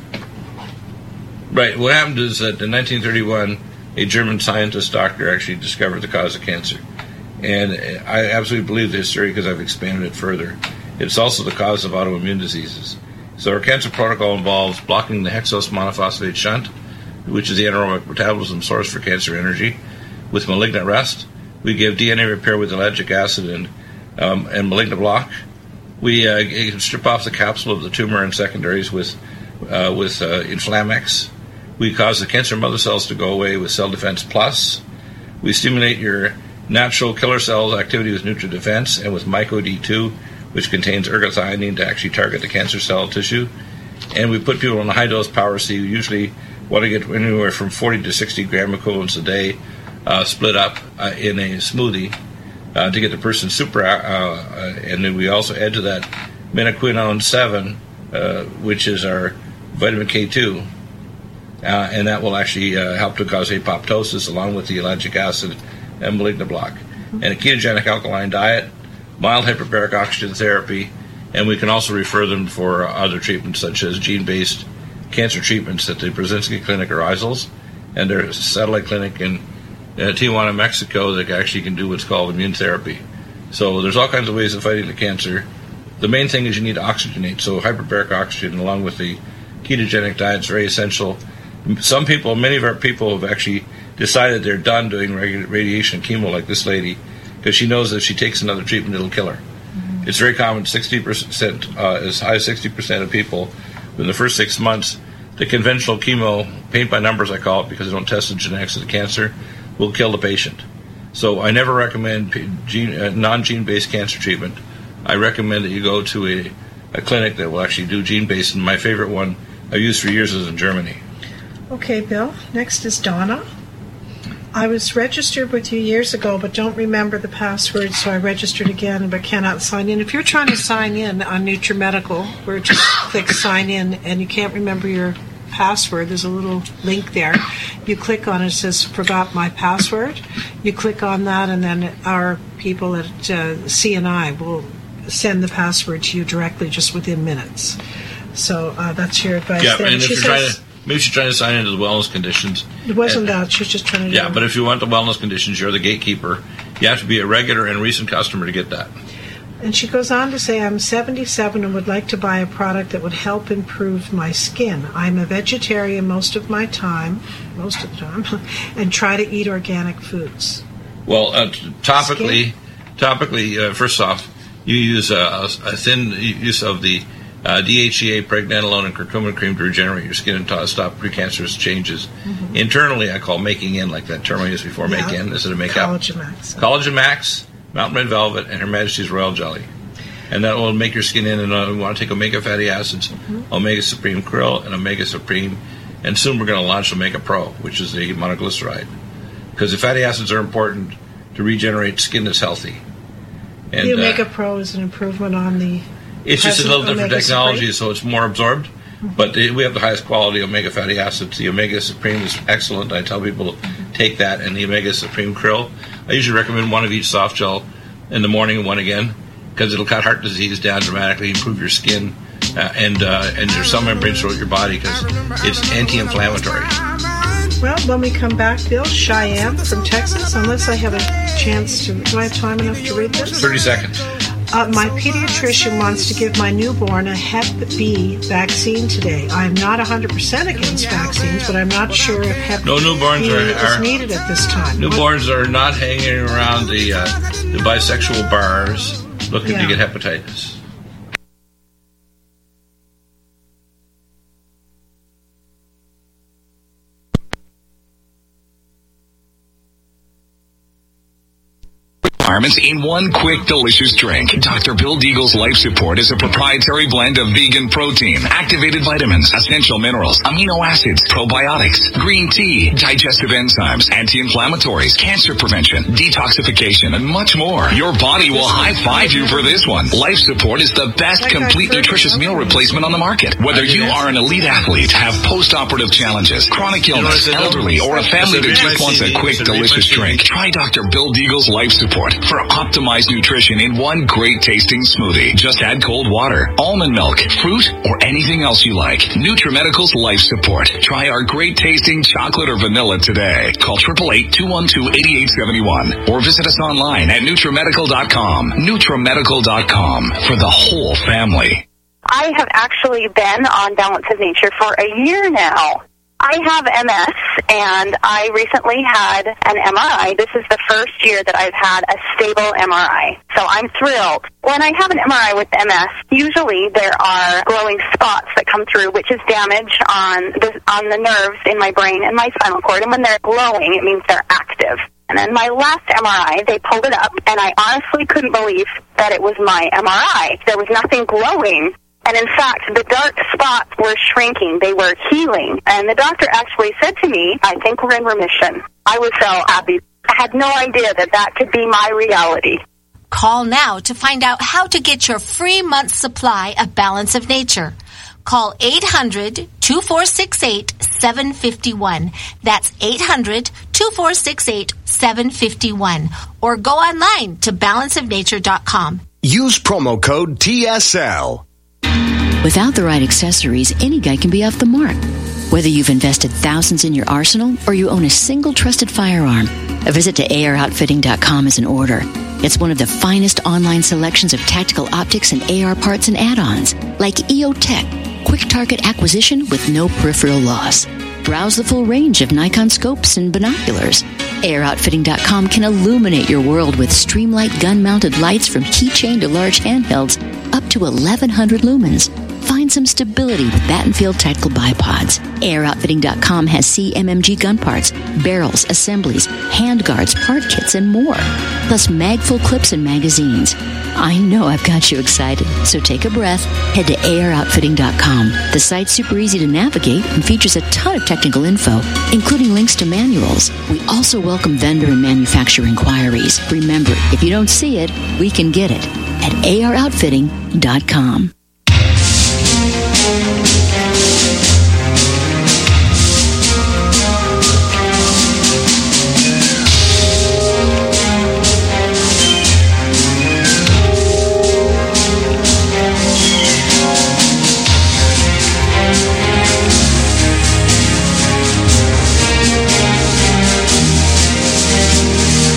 [SPEAKER 2] Right. What happened is that in nineteen thirty-one, a German scientist doctor actually discovered the cause of cancer. And I absolutely believe this theory because I've expanded it further. It's also the cause of autoimmune diseases. So our cancer protocol involves blocking the hexose monophosphate shunt, which is the anaerobic metabolism source for cancer energy, with malignant rest. We give D N A repair with ellagic acid and, um, and malignant block. We uh, strip off the capsule of the tumor and secondaries with, uh, with uh, Inflamex. We cause the cancer mother cells to go away with Cell Defense Plus. We stimulate your natural killer cell activity with NutriDefense and with Myco D two, which contains ergothioneine to actually target the cancer cell tissue. And we put people on a high-dose Power C. We usually want to get anywhere from forty to sixty gram equivalents a day uh, split up uh, in a smoothie uh, to get the person super... Uh, uh, and then we also add to that Menaquinone seven, uh, which is our vitamin K two. Uh, and that will actually uh, help to cause apoptosis along with the ellagic acid and malignant block. And a ketogenic alkaline diet, mild hyperbaric oxygen therapy, and we can also refer them for other treatments such as gene-based cancer treatments at the Brzezinski Clinic or I S L S, and there's a satellite clinic in uh, Tijuana, Mexico that actually can do what's called immune therapy. So there's all kinds of ways of fighting the cancer. The main thing is you need to oxygenate, so hyperbaric oxygen along with the ketogenic diet is very essential. Some people, many of our people have actually decided they're done doing radiation chemo like this lady because she knows that if she takes another treatment, it'll kill her. Mm-hmm. It's very common, sixty percent, uh, as high as sixty percent of people in the first six months, the conventional chemo, paint by numbers I call it because they don't test the genetics of the cancer, will kill the patient. So I never recommend gene, uh, non-gene-based cancer treatment. I recommend that you go to a, a clinic that will actually do gene-based, and my favorite one I've used for years is in Germany.
[SPEAKER 1] Okay, Bill. Next is Donna. I was registered with you years ago, but don't remember the password, so I registered again, but cannot sign in. If you're trying to sign in on NutriMedical, where just click sign in, and you can't remember your password, there's a little link there. You click on it, it says forgot my password. You click on that, and then our people at uh, C and I will send the password to you directly just within minutes. So uh, that's your advice.
[SPEAKER 2] Yeah,
[SPEAKER 1] there.
[SPEAKER 2] and if
[SPEAKER 1] she
[SPEAKER 2] you're
[SPEAKER 1] says,
[SPEAKER 2] trying to... Maybe she's trying to sign into the wellness conditions.
[SPEAKER 1] It wasn't
[SPEAKER 2] and,
[SPEAKER 1] that. She was just trying to do
[SPEAKER 2] Yeah,
[SPEAKER 1] it.
[SPEAKER 2] but if you want the wellness conditions, you're the gatekeeper. You have to be a regular and recent customer to get that.
[SPEAKER 1] And she goes on to say, I'm seventy-seven and would like to buy a product that would help improve my skin. I'm a vegetarian most of my time, most of the time, and try to eat organic foods.
[SPEAKER 2] Well, uh, topically, topically, uh, first off, you use a, a thin use of the uh, D H E A, pregnenolone, and curcumin cream to regenerate your skin and to stop precancerous changes. Mm-hmm. Internally, I call making in, like that term I used before, yeah. make in, instead of make
[SPEAKER 1] Collagen
[SPEAKER 2] up.
[SPEAKER 1] Max.
[SPEAKER 2] Collagen Max, Mountain Red Velvet, and Her Majesty's Royal Jelly. And that will make your skin in, and uh, we want to take Omega fatty acids, mm-hmm. Omega Supreme Krill, and Omega Supreme, and soon we're going to launch Omega Pro, which is the monoglyceride. Because the fatty acids are important to regenerate skin that's healthy. And,
[SPEAKER 1] the Omega
[SPEAKER 2] uh,
[SPEAKER 1] Pro is an improvement on the...
[SPEAKER 2] It's just a little different
[SPEAKER 1] Omega
[SPEAKER 2] technology,
[SPEAKER 1] Supreme.
[SPEAKER 2] So it's more absorbed. Mm-hmm. But the, we have the highest quality Omega fatty acids. The Omega Supreme is excellent. I tell people to mm-hmm. take that, and the Omega Supreme Krill. I usually recommend one of each soft gel in the morning and one again, because it'll cut heart disease down dramatically, improve your skin, uh, and uh, and your cell membranes throughout your body, because it's anti-inflammatory.
[SPEAKER 1] Well, when we come back, Bill, Cheyenne from Texas, unless I have a chance to... Do I have time enough to read this?
[SPEAKER 2] thirty seconds.
[SPEAKER 1] Uh, my pediatrician wants to give my newborn a Hep B vaccine today. I'm not one hundred percent against vaccines, but I'm not sure if Hep
[SPEAKER 2] no newborns
[SPEAKER 1] B
[SPEAKER 2] are,
[SPEAKER 1] is
[SPEAKER 2] are,
[SPEAKER 1] needed at this time.
[SPEAKER 2] Newborns what? are not hanging around the, uh, the bisexual bars looking
[SPEAKER 1] yeah.
[SPEAKER 2] to get hepatitis.
[SPEAKER 11] In one quick, delicious drink. Doctor Bill Deagle's Life Support is a proprietary blend of vegan protein, activated vitamins, essential minerals, amino acids, probiotics, green tea, digestive enzymes, anti-inflammatories, cancer prevention, detoxification, and much more. Your body will high-five you for this one. Life Support is the best complete nutritious meal replacement on the market. Whether you are an elite athlete, have post-operative challenges, chronic illness, elderly, or a family that just wants a quick, delicious drink, try Doctor Bill Deagle's Life Support for optimized nutrition in one great tasting smoothie. Just add cold water, almond milk, fruit, or anything else you like. NutriMedical's Life Support. Try our great tasting chocolate or vanilla today. Call eight eight eight, two one two, eight eight seven one or visit us online at NutriMedical dot com. NutriMedical dot com for the whole family.
[SPEAKER 12] I have actually been on Balance of Nature for a year now. I have M S, and I recently had an M R I. This is the first year that I've had a stable M R I, so I'm thrilled. When I have an M R I with M S, usually there are glowing spots that come through, which is damage on the, on the nerves in my brain and my spinal cord, and when they're glowing, it means they're active. And then my last M R I, they pulled it up, and I honestly couldn't believe that it was my M R I. There was nothing glowing. And in fact, the dark spots were shrinking. They were healing. And the doctor actually said to me, I think we're in remission. I was so happy. I had no idea that that could be my reality.
[SPEAKER 13] Call now to find out how to get your free month's supply of Balance of Nature. Call eight hundred, two four six eight, seven five one. That's eight hundred, two four six eight, seven five one. Or go online to balance of nature dot com.
[SPEAKER 14] Use promo code T S L.
[SPEAKER 5] Without the right accessories, any guy can be off the mark. Whether you've invested thousands in your arsenal or you own a single trusted firearm, a visit to A R outfitting dot com is in order. It's one of the finest online selections of tactical optics and A R parts and add-ons, like E O Tech, quick target acquisition with no peripheral loss. Browse the full range of Nikon scopes and binoculars. A R outfitting dot com can illuminate your world with Streamlight gun-mounted lights from keychain to large handhelds up to eleven hundred lumens. Find some stability with Battenfield Tactical Bipods. A R outfitting dot com has C M M G gun parts, barrels, assemblies, handguards, part kits, and more. Plus magful clips and magazines. I know I've got you excited, so take a breath. Head to A R outfitting dot com. The site's super easy to navigate and features a ton of technical info, including links to manuals. We also welcome vendor and manufacturer inquiries. Remember, if you don't see it, we can get it at A R outfitting dot com.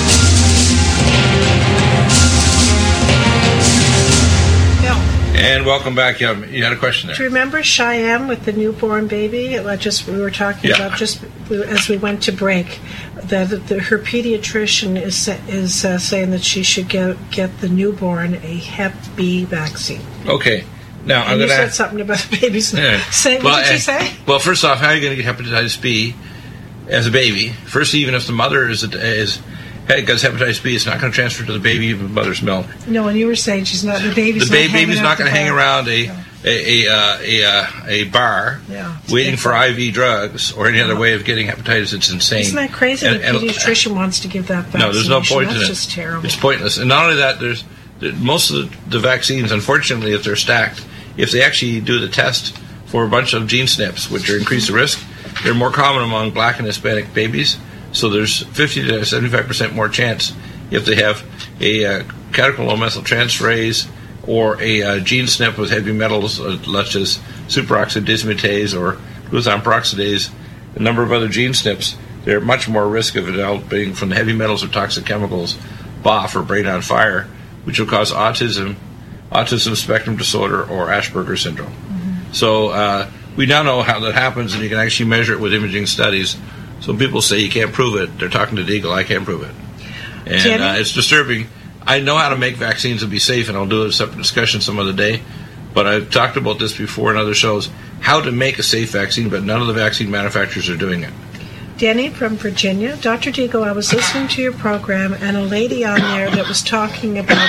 [SPEAKER 2] And welcome back. You, have, you had a question there.
[SPEAKER 1] Do you remember Cheyenne with the newborn baby? I just we were talking
[SPEAKER 2] Yeah.
[SPEAKER 1] about just as we went to break. That the, her pediatrician is is uh, saying that she should get get the newborn a Hep B vaccine.
[SPEAKER 2] Okay. Now,
[SPEAKER 1] And
[SPEAKER 2] I'm
[SPEAKER 1] you
[SPEAKER 2] going
[SPEAKER 1] said
[SPEAKER 2] to...
[SPEAKER 1] something about the babies.
[SPEAKER 2] Yeah.
[SPEAKER 1] Say, what
[SPEAKER 2] Well,
[SPEAKER 1] did she
[SPEAKER 2] uh,
[SPEAKER 1] say?
[SPEAKER 2] Well, first off, how are you going to get hepatitis B as a baby? First, even if the mother is is has hepatitis B, it's not going to transfer to the baby even the mother's milk.
[SPEAKER 1] No, and you were saying she's not the baby's
[SPEAKER 2] The
[SPEAKER 1] not
[SPEAKER 2] ba- baby's
[SPEAKER 1] hanging
[SPEAKER 2] not
[SPEAKER 1] out
[SPEAKER 2] going to
[SPEAKER 1] the
[SPEAKER 2] hang
[SPEAKER 1] bar.
[SPEAKER 2] around a a a, uh, a, uh, a bar
[SPEAKER 1] Yeah.
[SPEAKER 2] waiting for I V drugs or any other way of getting hepatitis. It's insane.
[SPEAKER 1] Isn't that crazy?
[SPEAKER 2] And-
[SPEAKER 1] the
[SPEAKER 2] and-
[SPEAKER 1] pediatrician wants to give that vaccination.
[SPEAKER 2] No, there's no point
[SPEAKER 1] That's
[SPEAKER 2] in it.
[SPEAKER 1] just terrible.
[SPEAKER 2] It's pointless. And not only that, there's there- most of the, the vaccines, unfortunately, if they're stacked, if they actually do the test for a bunch of gene S N Ps, which are increase the risk, they're more common among black and Hispanic babies. So there's fifty to seventy-five percent more chance if they have a uh, catechol methyltransferase or a uh, gene S N P with heavy metals uh, such as superoxide dismutase or glutathione peroxidase, a number of other gene S N Ps, they're at much more risk of developing from the heavy metals or toxic chemicals, B O F or brain on fire, which will cause autism, autism spectrum disorder, or Asperger's syndrome.
[SPEAKER 1] Mm-hmm.
[SPEAKER 2] So uh, we now know how that happens, and you can actually measure it with imaging studies. So people say you can't prove it. They're talking to Deagle. I can't prove it. And
[SPEAKER 1] Jenny?
[SPEAKER 2] uh, it's disturbing. I know how to make vaccines and be safe, and I'll do a separate discussion some other day. But I've talked about this before in other shows, how to make a safe vaccine, but none of the vaccine manufacturers are doing it.
[SPEAKER 1] Denny from Virginia. Doctor Deagle, I was listening to your program, and a lady on there that was talking about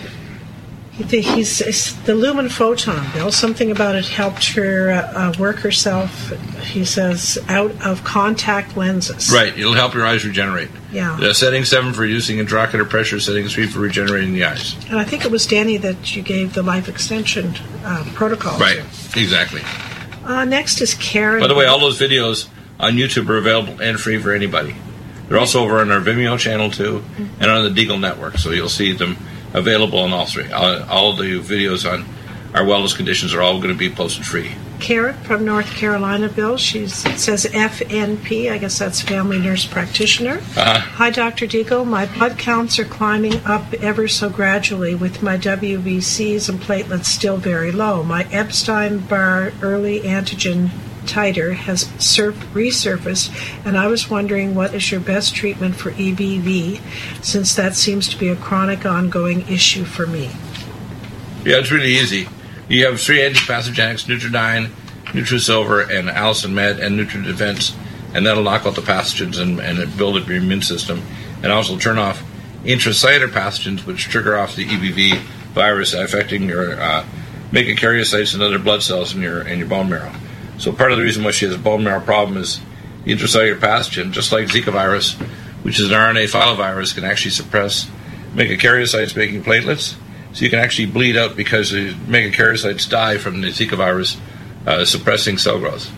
[SPEAKER 1] the, he's, it's the lumen photon, Bill. Something about it helped her uh, work herself, he says, out of contact lenses.
[SPEAKER 2] Right. It'll help your eyes regenerate.
[SPEAKER 1] Yeah.
[SPEAKER 2] Uh, setting seven for reducing intraocular pressure, setting three for regenerating the eyes.
[SPEAKER 1] And I think it was Danny that you gave the life extension uh, protocol
[SPEAKER 2] Right.
[SPEAKER 1] to.
[SPEAKER 2] Exactly.
[SPEAKER 1] Uh, next is Karen.
[SPEAKER 2] By the way, all those videos on YouTube are available and free for anybody. They're also over on our Vimeo channel, too, and on the Deagle Network, so you'll see them available on all three. All, all of the videos on our wellness conditions are all going to be posted free.
[SPEAKER 1] Karen from North Carolina, Bill. She's, it says F N P. I guess that's Family Nurse Practitioner.
[SPEAKER 2] Uh-huh.
[SPEAKER 1] Hi, Doctor Deagle. My blood counts are climbing up ever so gradually with my W B Cs and platelets still very low. My Epstein-Barr early antigen titer has sur- resurfaced, and I was wondering what is your best treatment for E B V, since that seems to be a chronic ongoing issue for me.
[SPEAKER 2] Yeah, it's really easy. You have three antipathogenics, Nutridyne, Nutrisilver, and Allicin Med, and NutriDefense, and that'll knock out the pathogens and, and build up your immune system, and also turn off intracellular pathogens, which trigger off the E B V virus affecting your uh, megakaryocytes and other blood cells in your in your bone marrow. So part of the reason why she has a bone marrow problem is the intracellular pathogen, just like Zika virus, which is an R N A filovirus, can actually suppress megakaryocytes making platelets. So you can actually bleed out because the megakaryocytes die from the Zika virus uh, suppressing cell growth.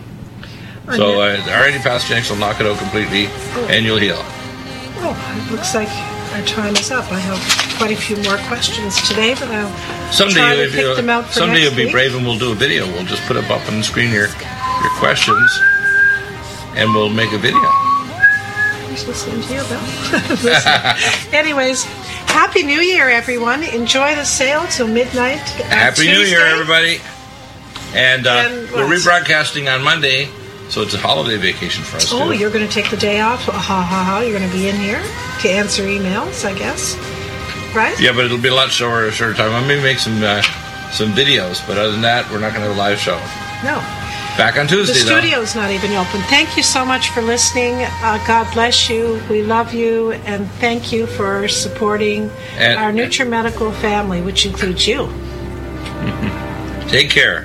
[SPEAKER 2] So uh, our antipathogenics will knock it out completely, and you'll heal.
[SPEAKER 1] Oh, it looks like our time is up. I have quite a few more questions today, but I'll
[SPEAKER 2] Someday,
[SPEAKER 1] try to
[SPEAKER 2] if
[SPEAKER 1] pick
[SPEAKER 2] you,
[SPEAKER 1] them out for
[SPEAKER 2] someday
[SPEAKER 1] next
[SPEAKER 2] you'll be
[SPEAKER 1] week.
[SPEAKER 2] brave and we'll do a video. We'll just put up up on the screen your your questions, and we'll make a video.
[SPEAKER 1] Who's listening to you, Bill? Listen. Anyways, Happy New Year, everyone. Enjoy the sale till midnight. uh,
[SPEAKER 2] Happy New
[SPEAKER 1] Tuesday.
[SPEAKER 2] Year, everybody! And, uh,
[SPEAKER 1] And
[SPEAKER 2] we're
[SPEAKER 1] what?
[SPEAKER 2] rebroadcasting on Monday, so it's a holiday vacation for us,
[SPEAKER 1] Oh,
[SPEAKER 2] too.
[SPEAKER 1] you're going to take the day off? Ha ha ha. You're going to be in here to answer emails, I guess. Right?
[SPEAKER 2] Yeah, but it'll be a lot shorter, shorter time. I may make some uh, some videos, but other than that, we're not going to have a live show.
[SPEAKER 1] No.
[SPEAKER 2] Back on Tuesday,
[SPEAKER 1] The
[SPEAKER 2] though.
[SPEAKER 1] studio's not even open. Thank you so much for listening. Uh, God bless you. We love you, and thank you for supporting
[SPEAKER 2] And-
[SPEAKER 1] our NutriMedical family, which includes you.
[SPEAKER 2] Take care.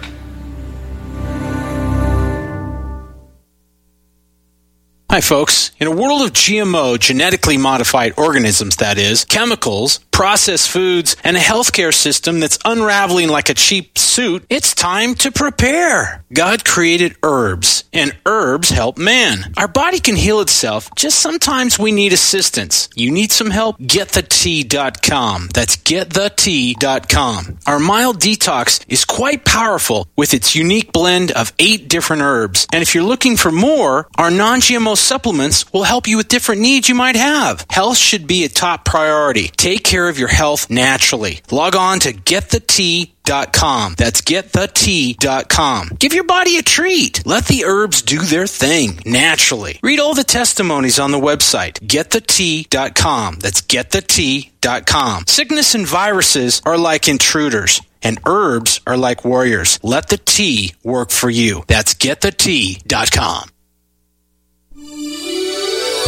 [SPEAKER 15] Hi, folks. In a world of G M O, genetically modified organisms, that is, chemicals, processed foods, and a healthcare system that's unraveling like a cheap suit, it's time to prepare. God created herbs, and herbs help man. Our body can heal itself, just sometimes we need assistance. You need some help? get the tea dot com. That's get the tea dot com. Our mild detox is quite powerful with its unique blend of eight different herbs. And if you're looking for more, our non-G M O supplements will help you with different needs you might have. Health should be a top priority. Take care of your health naturally. Log on to get the tea dot com. That's get the tea dot com. Give your body a treat. Let the herbs do their thing naturally. Read all the testimonies on the website, get the tea dot com. That's get the tea dot com. Sickness and viruses are like intruders, and herbs are like warriors. Let the tea work for you. That's get the tea dot com.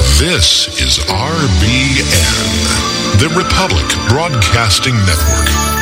[SPEAKER 10] This is R B N, the Republic Broadcasting Network.